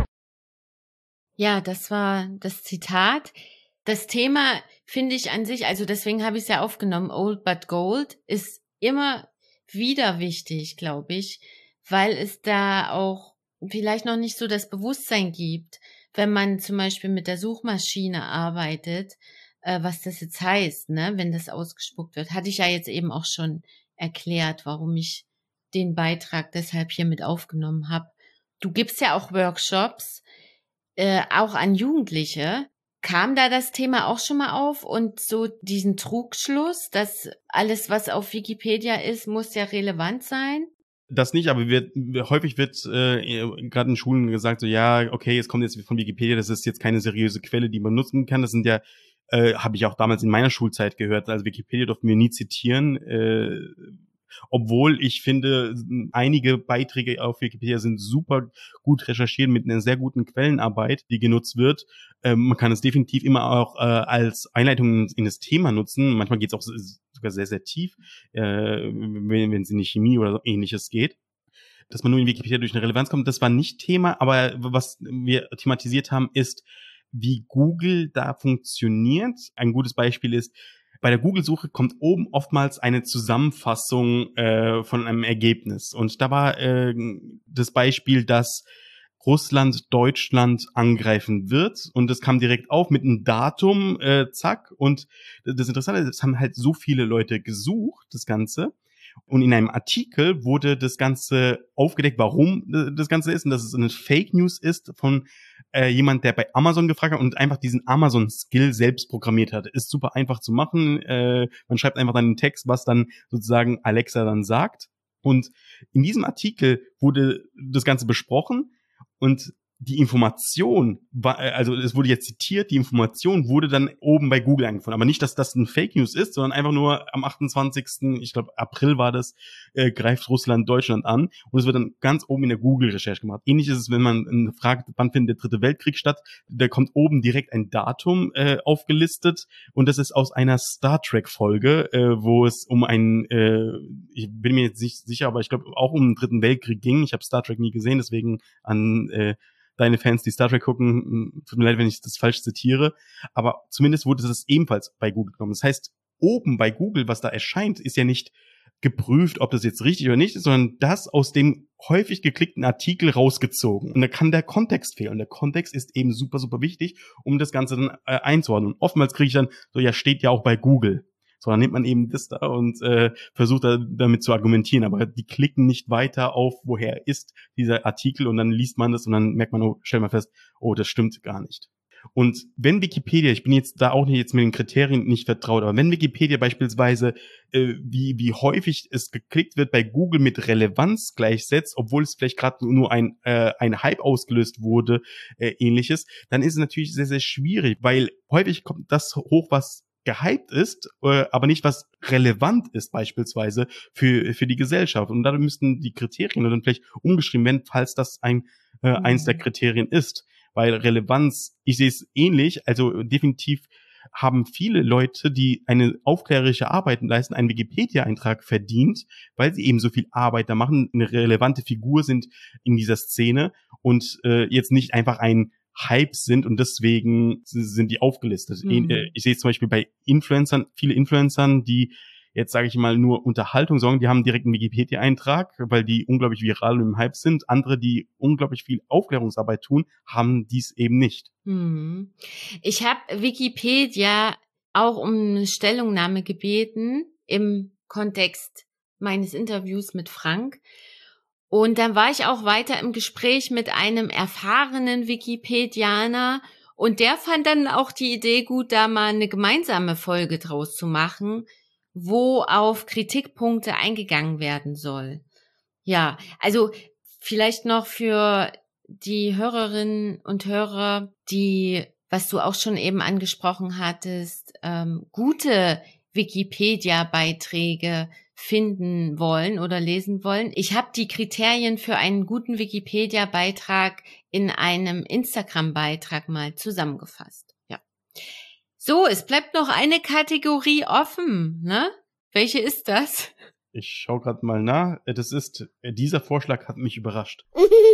S2: Ja, das war das Zitat. Das Thema finde ich an sich, also deswegen habe ich es ja aufgenommen, Old but Gold, ist immer wieder wichtig, glaube ich, weil es da auch vielleicht noch nicht so das Bewusstsein gibt, wenn man zum Beispiel mit der Suchmaschine arbeitet, äh, was das jetzt heißt, ne, wenn das ausgespuckt wird. Hatte ich ja jetzt eben auch schon erklärt, warum ich den Beitrag deshalb hier mit aufgenommen habe. Du gibst ja auch Workshops, äh, auch an Jugendliche. Kam da das Thema auch schon mal auf und so diesen Trugschluss, dass alles, was auf Wikipedia ist, muss ja relevant sein?
S1: Das nicht, aber wird, häufig wird äh, gerade in Schulen gesagt, so ja, okay, es kommt jetzt von Wikipedia, das ist jetzt keine seriöse Quelle, die man nutzen kann. Das sind ja, äh, habe ich auch damals in meiner Schulzeit gehört, also Wikipedia durften wir nie zitieren, äh, obwohl ich finde, einige Beiträge auf Wikipedia sind super gut recherchiert mit einer sehr guten Quellenarbeit, die genutzt wird. Ähm, man kann es definitiv immer auch äh, als Einleitung in das Thema nutzen. Manchmal geht es auch sogar sehr, sehr tief, äh, wenn, wenn es in die Chemie oder so Ähnliches geht. Dass man nur in Wikipedia durch eine Relevanz kommt, das war nicht Thema, aber was wir thematisiert haben, ist, wie Google da funktioniert. Ein gutes Beispiel ist, bei der Google-Suche kommt oben oftmals eine Zusammenfassung äh, von einem Ergebnis. Und da war äh, das Beispiel, dass Russland Deutschland angreifen wird. Und das kam direkt auf mit einem Datum, äh, zack. Und das Interessante ist, es haben halt so viele Leute gesucht, das Ganze. Und in einem Artikel wurde das Ganze aufgedeckt, warum das Ganze ist und dass es eine Fake News ist von äh, jemand, der bei Amazon gefragt hat und einfach diesen Amazon-Skill selbst programmiert hat. Ist super einfach zu machen. Äh, man schreibt einfach dann einen Text, was dann sozusagen Alexa dann sagt. Und in diesem Artikel wurde das Ganze besprochen und die Information war, also es wurde jetzt zitiert, die Information wurde dann oben bei Google eingefunden. Aber nicht, dass das ein Fake News ist, sondern einfach nur am achtundzwanzigsten ich glaube April war das, äh, greift Russland Deutschland an. Und es wird dann ganz oben in der Google-Recherche gemacht. Ähnlich ist es, wenn man fragt, wann findet der dritte Weltkrieg statt, da kommt oben direkt ein Datum äh, aufgelistet. Und das ist aus einer Star Trek-Folge, äh, wo es um einen, äh, ich bin mir jetzt nicht sicher, aber ich glaube auch um den dritten Weltkrieg ging. Ich habe Star Trek nie gesehen, deswegen an äh, deine Fans, die Star Trek gucken, tut mir leid, wenn ich das falsch zitiere, aber zumindest wurde das ebenfalls bei Google genommen. Das heißt, oben bei Google, was da erscheint, ist ja nicht geprüft, ob das jetzt richtig oder nicht ist, sondern das aus dem häufig geklickten Artikel rausgezogen. Und da kann der Kontext fehlen. Und der Kontext ist eben super, super wichtig, um das Ganze dann äh, einzuordnen. Und oftmals kriege ich dann so, ja, steht ja auch bei Google. So, dann nimmt man eben das da und äh, versucht da, damit zu argumentieren. Aber die klicken nicht weiter auf, woher ist dieser Artikel und dann liest man das und dann merkt man, oh, stellt man fest, oh, das stimmt gar nicht. Und wenn Wikipedia, ich bin jetzt da auch nicht jetzt mit den Kriterien nicht vertraut, aber wenn Wikipedia beispielsweise, äh, wie wie häufig es geklickt wird bei Google mit Relevanz gleichsetzt, obwohl es vielleicht gerade nur ein äh, ein Hype ausgelöst wurde, äh, ähnliches, dann ist es natürlich sehr, sehr schwierig, weil häufig kommt das hoch, was gehypt ist, äh, aber nicht was relevant ist beispielsweise für für die Gesellschaft. Und dadurch müssten die Kriterien dann vielleicht umgeschrieben werden, falls das ein äh, mhm. eins der Kriterien ist. Weil Relevanz, ich sehe es ähnlich, also definitiv haben viele Leute, die eine aufklärerische Arbeit leisten, einen Wikipedia-Eintrag verdient, weil sie eben so viel Arbeit da machen, eine relevante Figur sind in dieser Szene und äh, jetzt nicht einfach ein Hype sind und deswegen sind die aufgelistet. Mhm. Ich sehe zum Beispiel bei Influencern, viele Influencern, die jetzt sage ich mal nur Unterhaltung sorgen, die haben direkt einen Wikipedia-Eintrag, weil die unglaublich viral und im Hype sind. Andere, die unglaublich viel Aufklärungsarbeit tun, haben dies eben nicht.
S2: Mhm. Ich habe Wikipedia auch um eine Stellungnahme gebeten im Kontext meines Interviews mit Frank. Und dann war ich auch weiter im Gespräch mit einem erfahrenen Wikipedianer und der fand dann auch die Idee gut, da mal eine gemeinsame Folge draus zu machen, wo auf Kritikpunkte eingegangen werden soll. Ja, also vielleicht noch für die Hörerinnen und Hörer, die, was du auch schon eben angesprochen hattest, ähm, gute Wikipedia-Beiträge finden wollen oder lesen wollen. Ich habe die Kriterien für einen guten Wikipedia-Beitrag in einem Instagram-Beitrag mal zusammengefasst. Ja. So, es bleibt noch eine Kategorie offen, ne? Welche ist das?
S1: Ich schaue gerade mal nach. Das ist, dieser Vorschlag hat mich überrascht.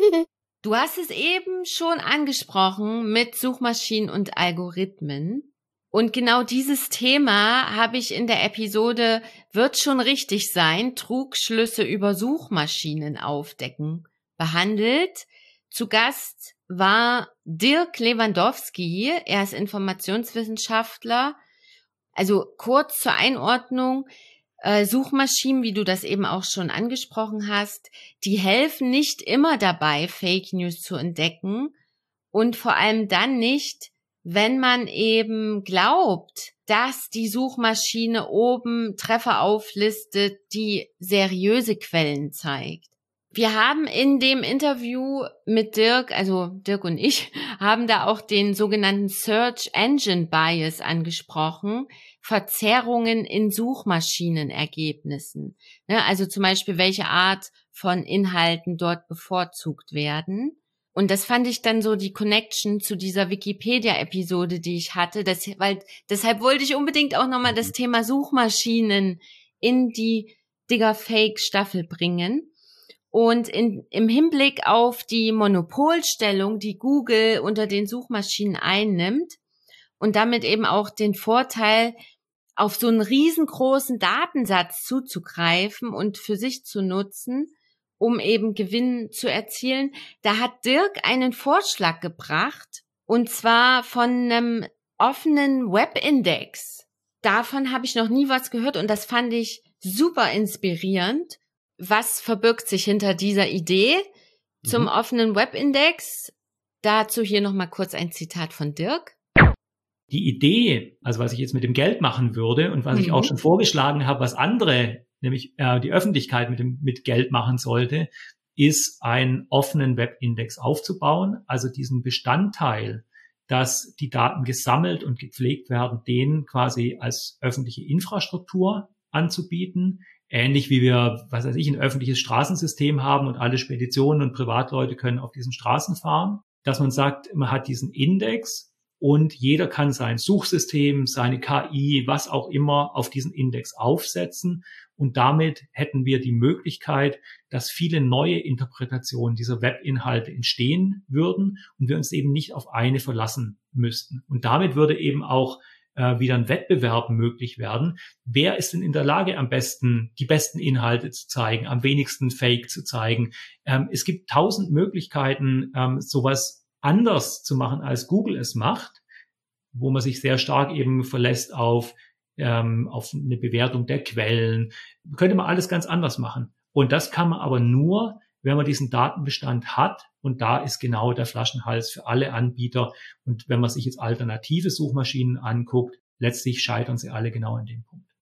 S2: Du hast es eben schon angesprochen mit Suchmaschinen und Algorithmen. Und genau dieses Thema habe ich in der Episode Wird schon richtig sein, Trugschlüsse über Suchmaschinen aufdecken behandelt. Zu Gast war Dirk Lewandowski, er ist Informationswissenschaftler. Also kurz zur Einordnung, äh, Suchmaschinen, wie du das eben auch schon angesprochen hast, die helfen nicht immer dabei, Fake News zu entdecken und vor allem dann nicht, wenn man eben glaubt, dass die Suchmaschine oben Treffer auflistet, die seriöse Quellen zeigt. Wir haben in dem Interview mit Dirk, also Dirk und ich, haben da auch den sogenannten Search Engine Bias angesprochen, Verzerrungen in Suchmaschinenergebnissen. Ne, also zum Beispiel, welche Art von Inhalten dort bevorzugt werden. Und das fand ich dann so die Connection zu dieser Wikipedia-Episode, die ich hatte. Das, weil, deshalb wollte ich unbedingt auch nochmal das Thema Suchmaschinen in die Digger-Fake-Staffel bringen. Und in, im Hinblick auf die Monopolstellung, die Google unter den Suchmaschinen einnimmt und damit eben auch den Vorteil, auf so einen riesengroßen Datensatz zuzugreifen und für sich zu nutzen, um eben Gewinn zu erzielen, da hat Dirk einen Vorschlag gebracht, und zwar von einem offenen Webindex. Davon habe ich noch nie was gehört und das fand ich super inspirierend. Was verbirgt sich hinter dieser Idee zum mhm. offenen Webindex? Dazu hier nochmal kurz ein Zitat von Dirk.
S8: Die Idee, also was ich jetzt mit dem Geld machen würde und was mhm. ich auch schon vorgeschlagen habe, was andere, nämlich äh, die Öffentlichkeit mit dem mit Geld machen sollte, ist einen offenen Webindex aufzubauen, also diesen Bestandteil, dass die Daten gesammelt und gepflegt werden, den quasi als öffentliche Infrastruktur anzubieten. Ähnlich wie wir, was weiß ich, ein öffentliches Straßensystem haben und alle Speditionen und Privatleute können auf diesen Straßen fahren, dass man sagt, man hat diesen Index und jeder kann sein Suchsystem, seine K I, was auch immer auf diesen Index aufsetzen. Und damit hätten wir die Möglichkeit, dass viele neue Interpretationen dieser Webinhalte entstehen würden und wir uns eben nicht auf eine verlassen müssten. Und damit würde eben auch wieder ein Wettbewerb möglich werden. Wer ist denn in der Lage, am besten die besten Inhalte zu zeigen, am wenigsten Fake zu zeigen? Ähm, es gibt tausend Möglichkeiten, ähm, sowas anders zu machen, als Google es macht, wo man sich sehr stark eben verlässt auf, ähm, auf eine Bewertung der Quellen. Könnte man alles ganz anders machen. Und das kann man aber nur, wenn man diesen Datenbestand hat. Und da ist genau der Flaschenhals für alle Anbieter. Und wenn man sich jetzt alternative Suchmaschinen anguckt, letztlich scheitern sie alle genau an dem Punkt.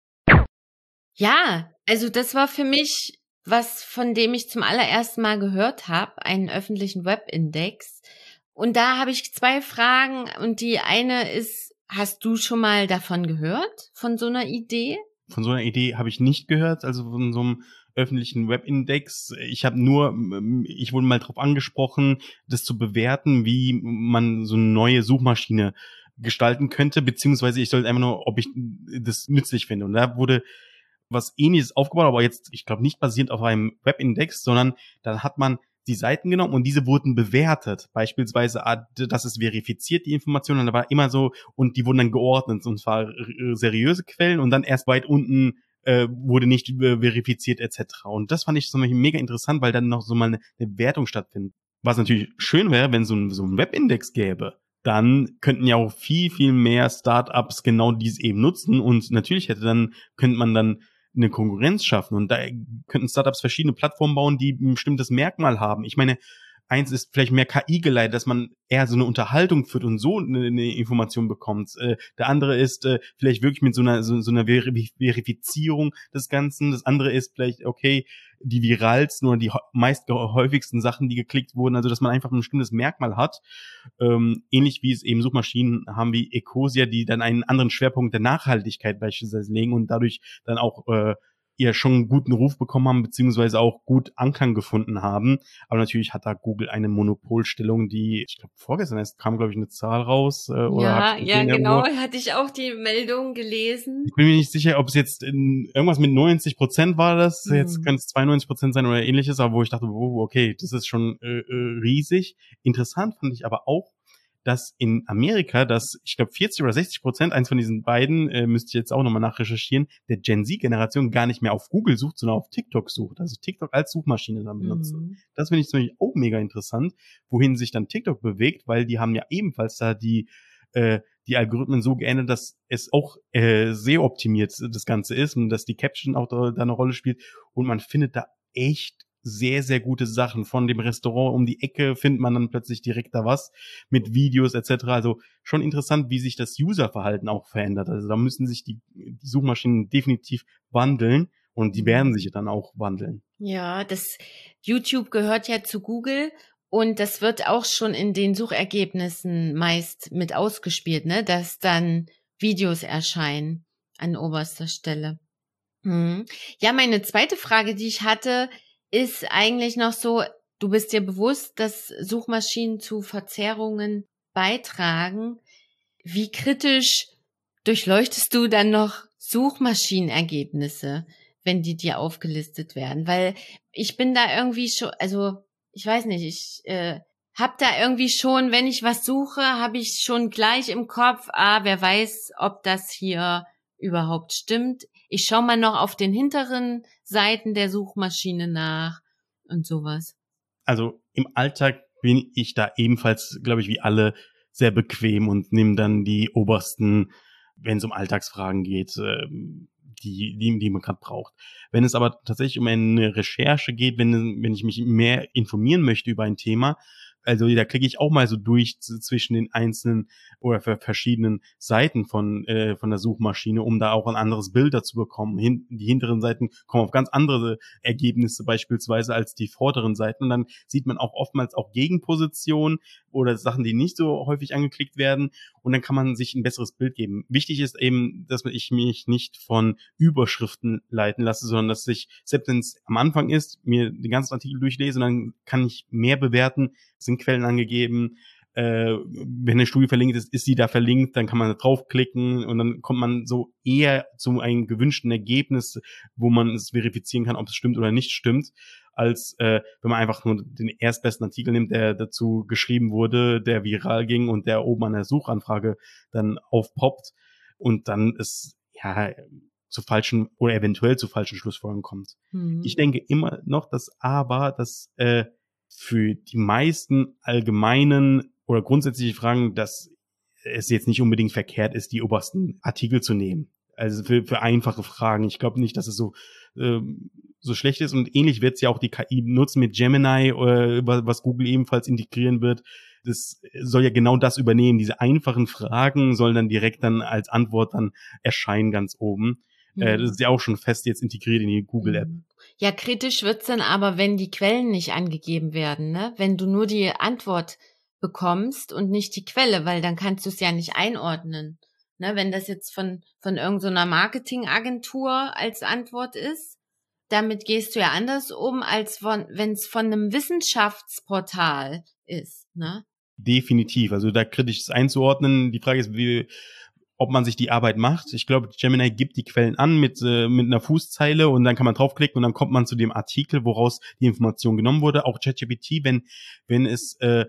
S2: Ja, also das war für mich was, von dem ich zum allerersten Mal gehört habe, einen öffentlichen Webindex. Und da habe ich zwei Fragen. Und die eine ist, hast du schon mal davon gehört, von so einer Idee?
S1: Von so einer Idee habe ich nicht gehört, also von so einem öffentlichen Webindex. Ich habe nur, ich wurde mal darauf angesprochen, das zu bewerten, wie man so eine neue Suchmaschine gestalten könnte, beziehungsweise ich sollte einfach nur, ob ich das nützlich finde. Und da wurde was Ähnliches aufgebaut, aber jetzt, ich glaube, nicht basierend auf einem Webindex, sondern da hat man die Seiten genommen und diese wurden bewertet. Beispielsweise, das ist verifiziert, die Informationen, und da war immer so, und die wurden dann geordnet, und zwar seriöse Quellen und dann erst weit unten äh, wurde nicht äh, verifiziert et cetera. Und das fand ich zum Beispiel mega interessant, weil dann noch so mal eine, eine Wertung stattfindet. Was natürlich schön wäre, wenn so ein, so ein Webindex gäbe, dann könnten ja auch viel, viel mehr Startups genau dies eben nutzen und natürlich hätte dann, könnte man dann eine Konkurrenz schaffen und da könnten Startups verschiedene Plattformen bauen, die ein bestimmtes Merkmal haben. Ich meine, eins ist vielleicht mehr K I geleitet, dass man eher so eine Unterhaltung führt und so eine, eine Information bekommt. Äh, der andere ist äh, vielleicht wirklich mit so einer so, so einer Ver- Verifizierung des Ganzen. Das andere ist vielleicht, okay, die viralsten oder die meist häufigsten Sachen, die geklickt wurden, also dass man einfach ein bestimmtes Merkmal hat. Ähm, ähnlich wie es eben Suchmaschinen haben wie Ecosia, die dann einen anderen Schwerpunkt der Nachhaltigkeit beispielsweise legen und dadurch dann auch äh, ja schon einen guten Ruf bekommen haben, beziehungsweise auch gut Anklang gefunden haben. Aber natürlich hat da Google eine Monopolstellung, die, ich glaube, vorgestern erst kam, glaube ich, eine Zahl raus. Äh, oder
S2: Ja,
S1: hab ich
S2: ja,
S1: gesehen
S2: genau,
S1: irgendwo.
S2: hatte ich auch die Meldung gelesen.
S1: Ich bin mir nicht sicher, ob es jetzt in, irgendwas mit neunzig Prozent war das,
S2: Mhm.
S1: jetzt können es zweiundneunzig Prozent sein oder ähnliches, aber wo ich dachte, oh, okay, das ist schon äh, äh, riesig. Interessant fand ich aber auch, dass in Amerika, dass ich glaube vierzig oder sechzig Prozent, eins von diesen beiden, äh, müsste ich jetzt auch nochmal nachrecherchieren, der Gen Z-Generation gar nicht mehr auf Google sucht, sondern auf TikTok sucht. Also TikTok als Suchmaschine dann benutzen.
S2: Mhm.
S1: Das finde ich zum Beispiel auch mega interessant, wohin sich dann TikTok bewegt, weil die haben ja ebenfalls da die äh, die Algorithmen so geändert, dass es auch äh, S E O-optimiert das Ganze ist und dass die Caption auch da, da eine Rolle spielt. Und man findet da echt sehr, sehr gute Sachen. Von dem Restaurant um die Ecke findet man dann plötzlich direkt da was mit Videos et cetera. Also schon interessant, wie sich das Userverhalten auch verändert. Also da müssen sich die, die Suchmaschinen definitiv wandeln und die werden sich dann auch wandeln.
S2: Ja, das YouTube gehört ja zu Google und das wird auch schon in den Suchergebnissen meist mit ausgespielt, ne, dass dann Videos erscheinen an oberster Stelle. Hm. Ja, meine zweite Frage, die ich hatte, ist eigentlich noch so, du bist dir bewusst, dass Suchmaschinen zu Verzerrungen beitragen. Wie kritisch durchleuchtest du dann noch Suchmaschinenergebnisse, wenn die dir aufgelistet werden? Weil ich bin da irgendwie schon, also ich weiß nicht, ich äh, hab da irgendwie schon, wenn ich was suche, habe ich schon gleich im Kopf, ah, wer weiß, ob das hier überhaupt stimmt. Ich schaue mal noch auf den hinteren Seiten der Suchmaschine nach und sowas.
S1: Also im Alltag bin ich da ebenfalls, glaube ich, wie alle sehr bequem und nehme dann die obersten, wenn es um Alltagsfragen geht, äh, die, die, die man gerade braucht. Wenn es aber tatsächlich um eine Recherche geht, wenn, wenn ich mich mehr informieren möchte über ein Thema, also da klicke ich auch mal so durch z- zwischen den einzelnen oder ver- verschiedenen Seiten von äh, von der Suchmaschine, um da auch ein anderes Bild dazu bekommen. Hin, die hinteren Seiten kommen auf ganz andere Ergebnisse beispielsweise als die vorderen Seiten. Und dann sieht man auch oftmals auch Gegenpositionen oder Sachen, die nicht so häufig angeklickt werden. Und dann kann man sich ein besseres Bild geben. Wichtig ist eben, dass ich mich nicht von Überschriften leiten lasse, sondern dass ich, selbst wenn es am Anfang ist, mir den ganzen Artikel durchlese und dann kann ich mehr bewerten, sind Quellen angegeben, äh, wenn eine Studie verlinkt ist, ist sie da verlinkt, dann kann man da draufklicken und dann kommt man so eher zu einem gewünschten Ergebnis, wo man es verifizieren kann, ob es stimmt oder nicht stimmt, als äh, wenn man einfach nur den erstbesten Artikel nimmt, der dazu geschrieben wurde, der viral ging und der oben an der Suchanfrage dann aufpoppt und dann ist ja zu falschen oder eventuell zu falschen Schlussfolgerungen kommt.
S2: Mhm.
S1: Ich denke immer noch, dass aber das äh, für die meisten allgemeinen oder grundsätzliche Fragen, dass es jetzt nicht unbedingt verkehrt ist, die obersten Artikel zu nehmen. Also für, für einfache Fragen. Ich glaube nicht, dass es so ähm, so schlecht ist. Und ähnlich wird es ja auch die K I nutzen mit Gemini, äh, was Google ebenfalls integrieren wird. Das soll ja genau das übernehmen. Diese einfachen Fragen sollen dann direkt dann als Antwort dann erscheinen ganz oben.
S2: Mhm.
S1: Äh, das ist ja auch schon fest jetzt integriert in die Google-App.
S2: Ja, kritisch wird's dann aber, wenn die Quellen nicht angegeben werden, ne? Wenn du nur die Antwort bekommst und nicht die Quelle, weil dann kannst du es ja nicht einordnen. Ne? Wenn das jetzt von von irgendeiner Marketingagentur als Antwort ist, damit gehst du ja anders um, als von wenn es von einem Wissenschaftsportal ist, ne?
S1: Definitiv. Also da kritisch ist einzuordnen. Die Frage ist, wie, ob man sich die Arbeit macht. Ich glaube, Gemini gibt die Quellen an mit äh, mit einer Fußzeile und dann kann man draufklicken und dann kommt man zu dem Artikel, woraus die Information genommen wurde. Auch ChatGPT, wenn wenn es äh,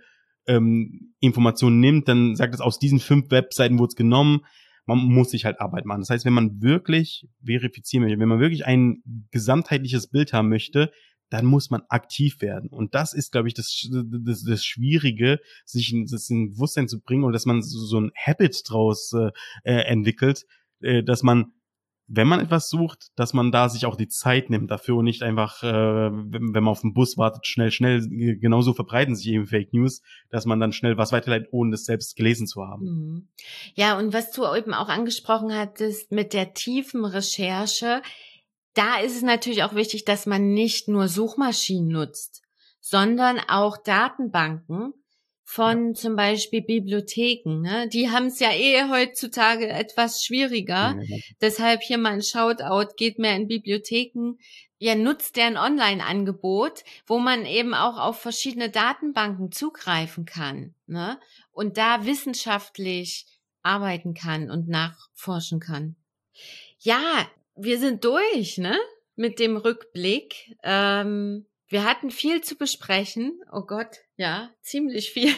S1: ähm, Informationen nimmt, dann sagt es, aus diesen fünf Webseiten wurde es genommen. Man muss sich halt Arbeit machen. Das heißt, wenn man wirklich verifizieren möchte, wenn man wirklich ein gesamtheitliches Bild haben möchte, dann muss man aktiv werden. Und das ist, glaube ich, das, das, das Schwierige, sich in, das in Bewusstsein zu bringen und dass man so, so ein Habit draus äh, entwickelt, äh, dass man, wenn man etwas sucht, dass man da sich auch die Zeit nimmt dafür und nicht einfach, äh, wenn, wenn man auf den Bus wartet, schnell, schnell, genauso verbreiten sich eben Fake News, dass man dann schnell was weiterleitet, ohne das selbst gelesen zu haben.
S2: Ja, und was du eben auch angesprochen hattest mit der tiefen Recherche, da ist es natürlich auch wichtig, dass man nicht nur Suchmaschinen nutzt, sondern auch Datenbanken, von zum Beispiel Bibliotheken. Ne? Die haben es ja eh heutzutage etwas schwieriger. Ja. Deshalb hier mal ein Shoutout, geht mehr in Bibliotheken. Ja, nutzt deren Online-Angebot, wo man eben auch auf verschiedene Datenbanken zugreifen kann, ne? Und da wissenschaftlich arbeiten kann und nachforschen kann. Ja, wir sind durch, ne? Mit dem Rückblick. Ähm, wir hatten viel zu besprechen. Oh Gott, ja, ziemlich viel.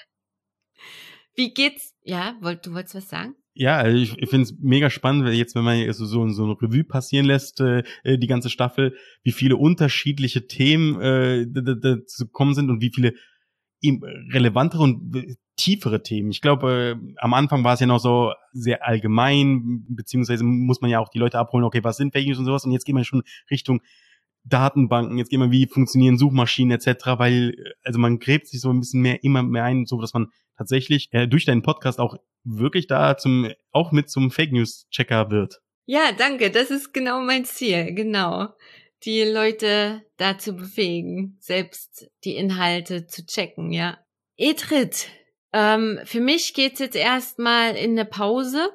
S2: Wie geht's? Ja, wollt, du wolltest was sagen?
S1: Ja, also ich, ich finde es mega spannend, weil jetzt, wenn man jetzt so, so eine Revue passieren lässt, äh, die ganze Staffel, wie viele unterschiedliche Themen äh, dazu kommen sind und wie viele relevantere und tiefere Themen. Ich glaube, äh, am Anfang war es ja noch so sehr allgemein, beziehungsweise muss man ja auch die Leute abholen, okay, was sind Fake News und sowas, und jetzt geht man schon Richtung Datenbanken, jetzt geht man, wie funktionieren Suchmaschinen et cetera, weil, also man gräbt sich so ein bisschen mehr, immer mehr ein, so dass man tatsächlich äh, durch deinen Podcast auch wirklich da zum, auch mit zum Fake News Checker wird.
S2: Ja, danke, das ist genau mein Ziel, genau. Die Leute dazu befähigen, selbst die Inhalte zu checken, ja. Etrit, ähm, für mich geht's jetzt erstmal in eine Pause.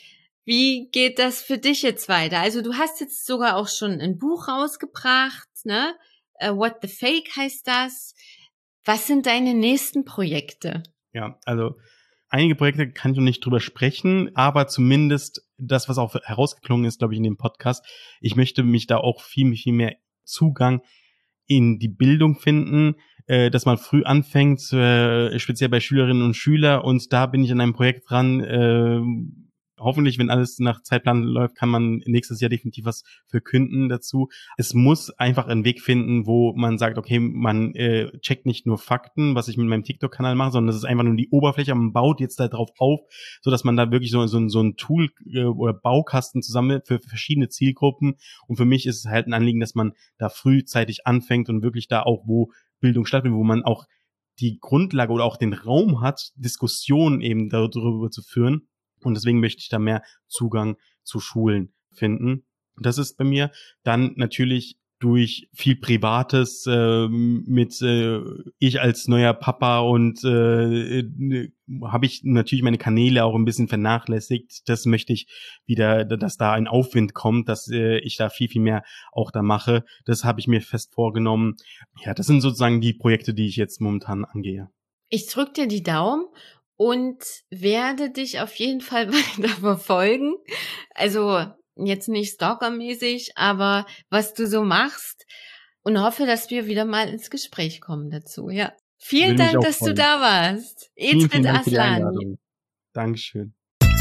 S2: Wie geht das für dich jetzt weiter? Also du hast jetzt sogar auch schon ein Buch rausgebracht, ne? Uh, What the Fake heißt das. Was sind deine nächsten Projekte?
S1: Ja, also einige Projekte kann ich noch nicht drüber sprechen, aber zumindest das, was auch herausgeklungen ist, glaube ich, in dem Podcast, ich möchte mich da auch viel, viel mehr Zugang in die Bildung finden, äh, dass man früh anfängt, äh, speziell bei Schülerinnen und Schülern, und da bin ich an einem Projekt dran, äh, hoffentlich, wenn alles nach Zeitplan läuft, kann man nächstes Jahr definitiv was verkünden dazu. Es muss einfach einen Weg finden, wo man sagt, okay, man äh, checkt nicht nur Fakten, was ich mit meinem TikTok-Kanal mache, sondern das ist einfach nur die Oberfläche, man baut jetzt da drauf auf, so dass man da wirklich so, so, so ein Tool äh, oder Baukasten zusammen für verschiedene Zielgruppen. Und für mich ist es halt ein Anliegen, dass man da frühzeitig anfängt und wirklich da auch, wo Bildung stattfindet, wo man auch die Grundlage oder auch den Raum hat, Diskussionen eben darüber zu führen. Und deswegen möchte ich da mehr Zugang zu Schulen finden. Das ist bei mir. Dann natürlich durch viel Privates äh, mit äh, ich als neuer Papa und äh, äh, habe ich natürlich meine Kanäle auch ein bisschen vernachlässigt. Das möchte ich wieder, dass da ein Aufwind kommt, dass äh, ich da viel, viel mehr auch da mache. Das habe ich mir fest vorgenommen. Ja, das sind sozusagen die Projekte, die ich jetzt momentan angehe.
S2: Ich drück dir die Daumen und werde dich auf jeden Fall weiter verfolgen. Also jetzt nicht stalkermäßig, aber was du so machst, und hoffe, dass wir wieder mal ins Gespräch kommen dazu. Ja, vielen Dank, dass du da warst. Etrit Aslani.
S1: Dankeschön.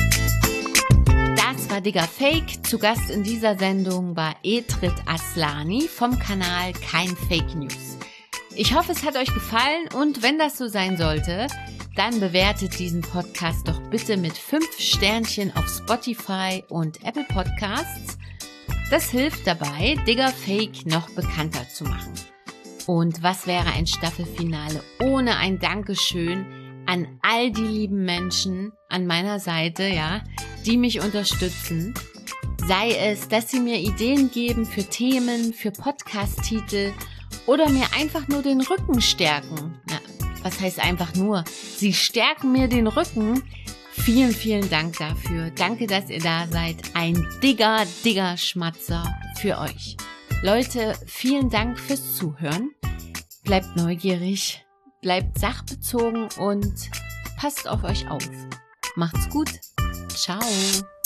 S2: Das war Digga Fake. Zu Gast in dieser Sendung war Etrit Aslani vom Kanal Kein Fake News. Ich hoffe, es hat euch gefallen, und wenn das so sein sollte, dann bewertet diesen Podcast doch bitte mit fünf Sternchen auf Spotify und Apple Podcasts. Das hilft dabei, Digga Fake noch bekannter zu machen. Und was wäre ein Staffelfinale ohne ein Dankeschön an all die lieben Menschen an meiner Seite, ja, die mich unterstützen. Sei es, dass sie mir Ideen geben für Themen, für Podcast-Titel oder mir einfach nur den Rücken stärken. Ja, was heißt einfach nur? Sie stärken mir den Rücken. Vielen, vielen Dank dafür. Danke, dass ihr da seid. Ein Digga, Digga Schmatzer für euch. Leute, vielen Dank fürs Zuhören. Bleibt neugierig, bleibt sachbezogen und passt auf euch auf. Macht's gut. Ciao.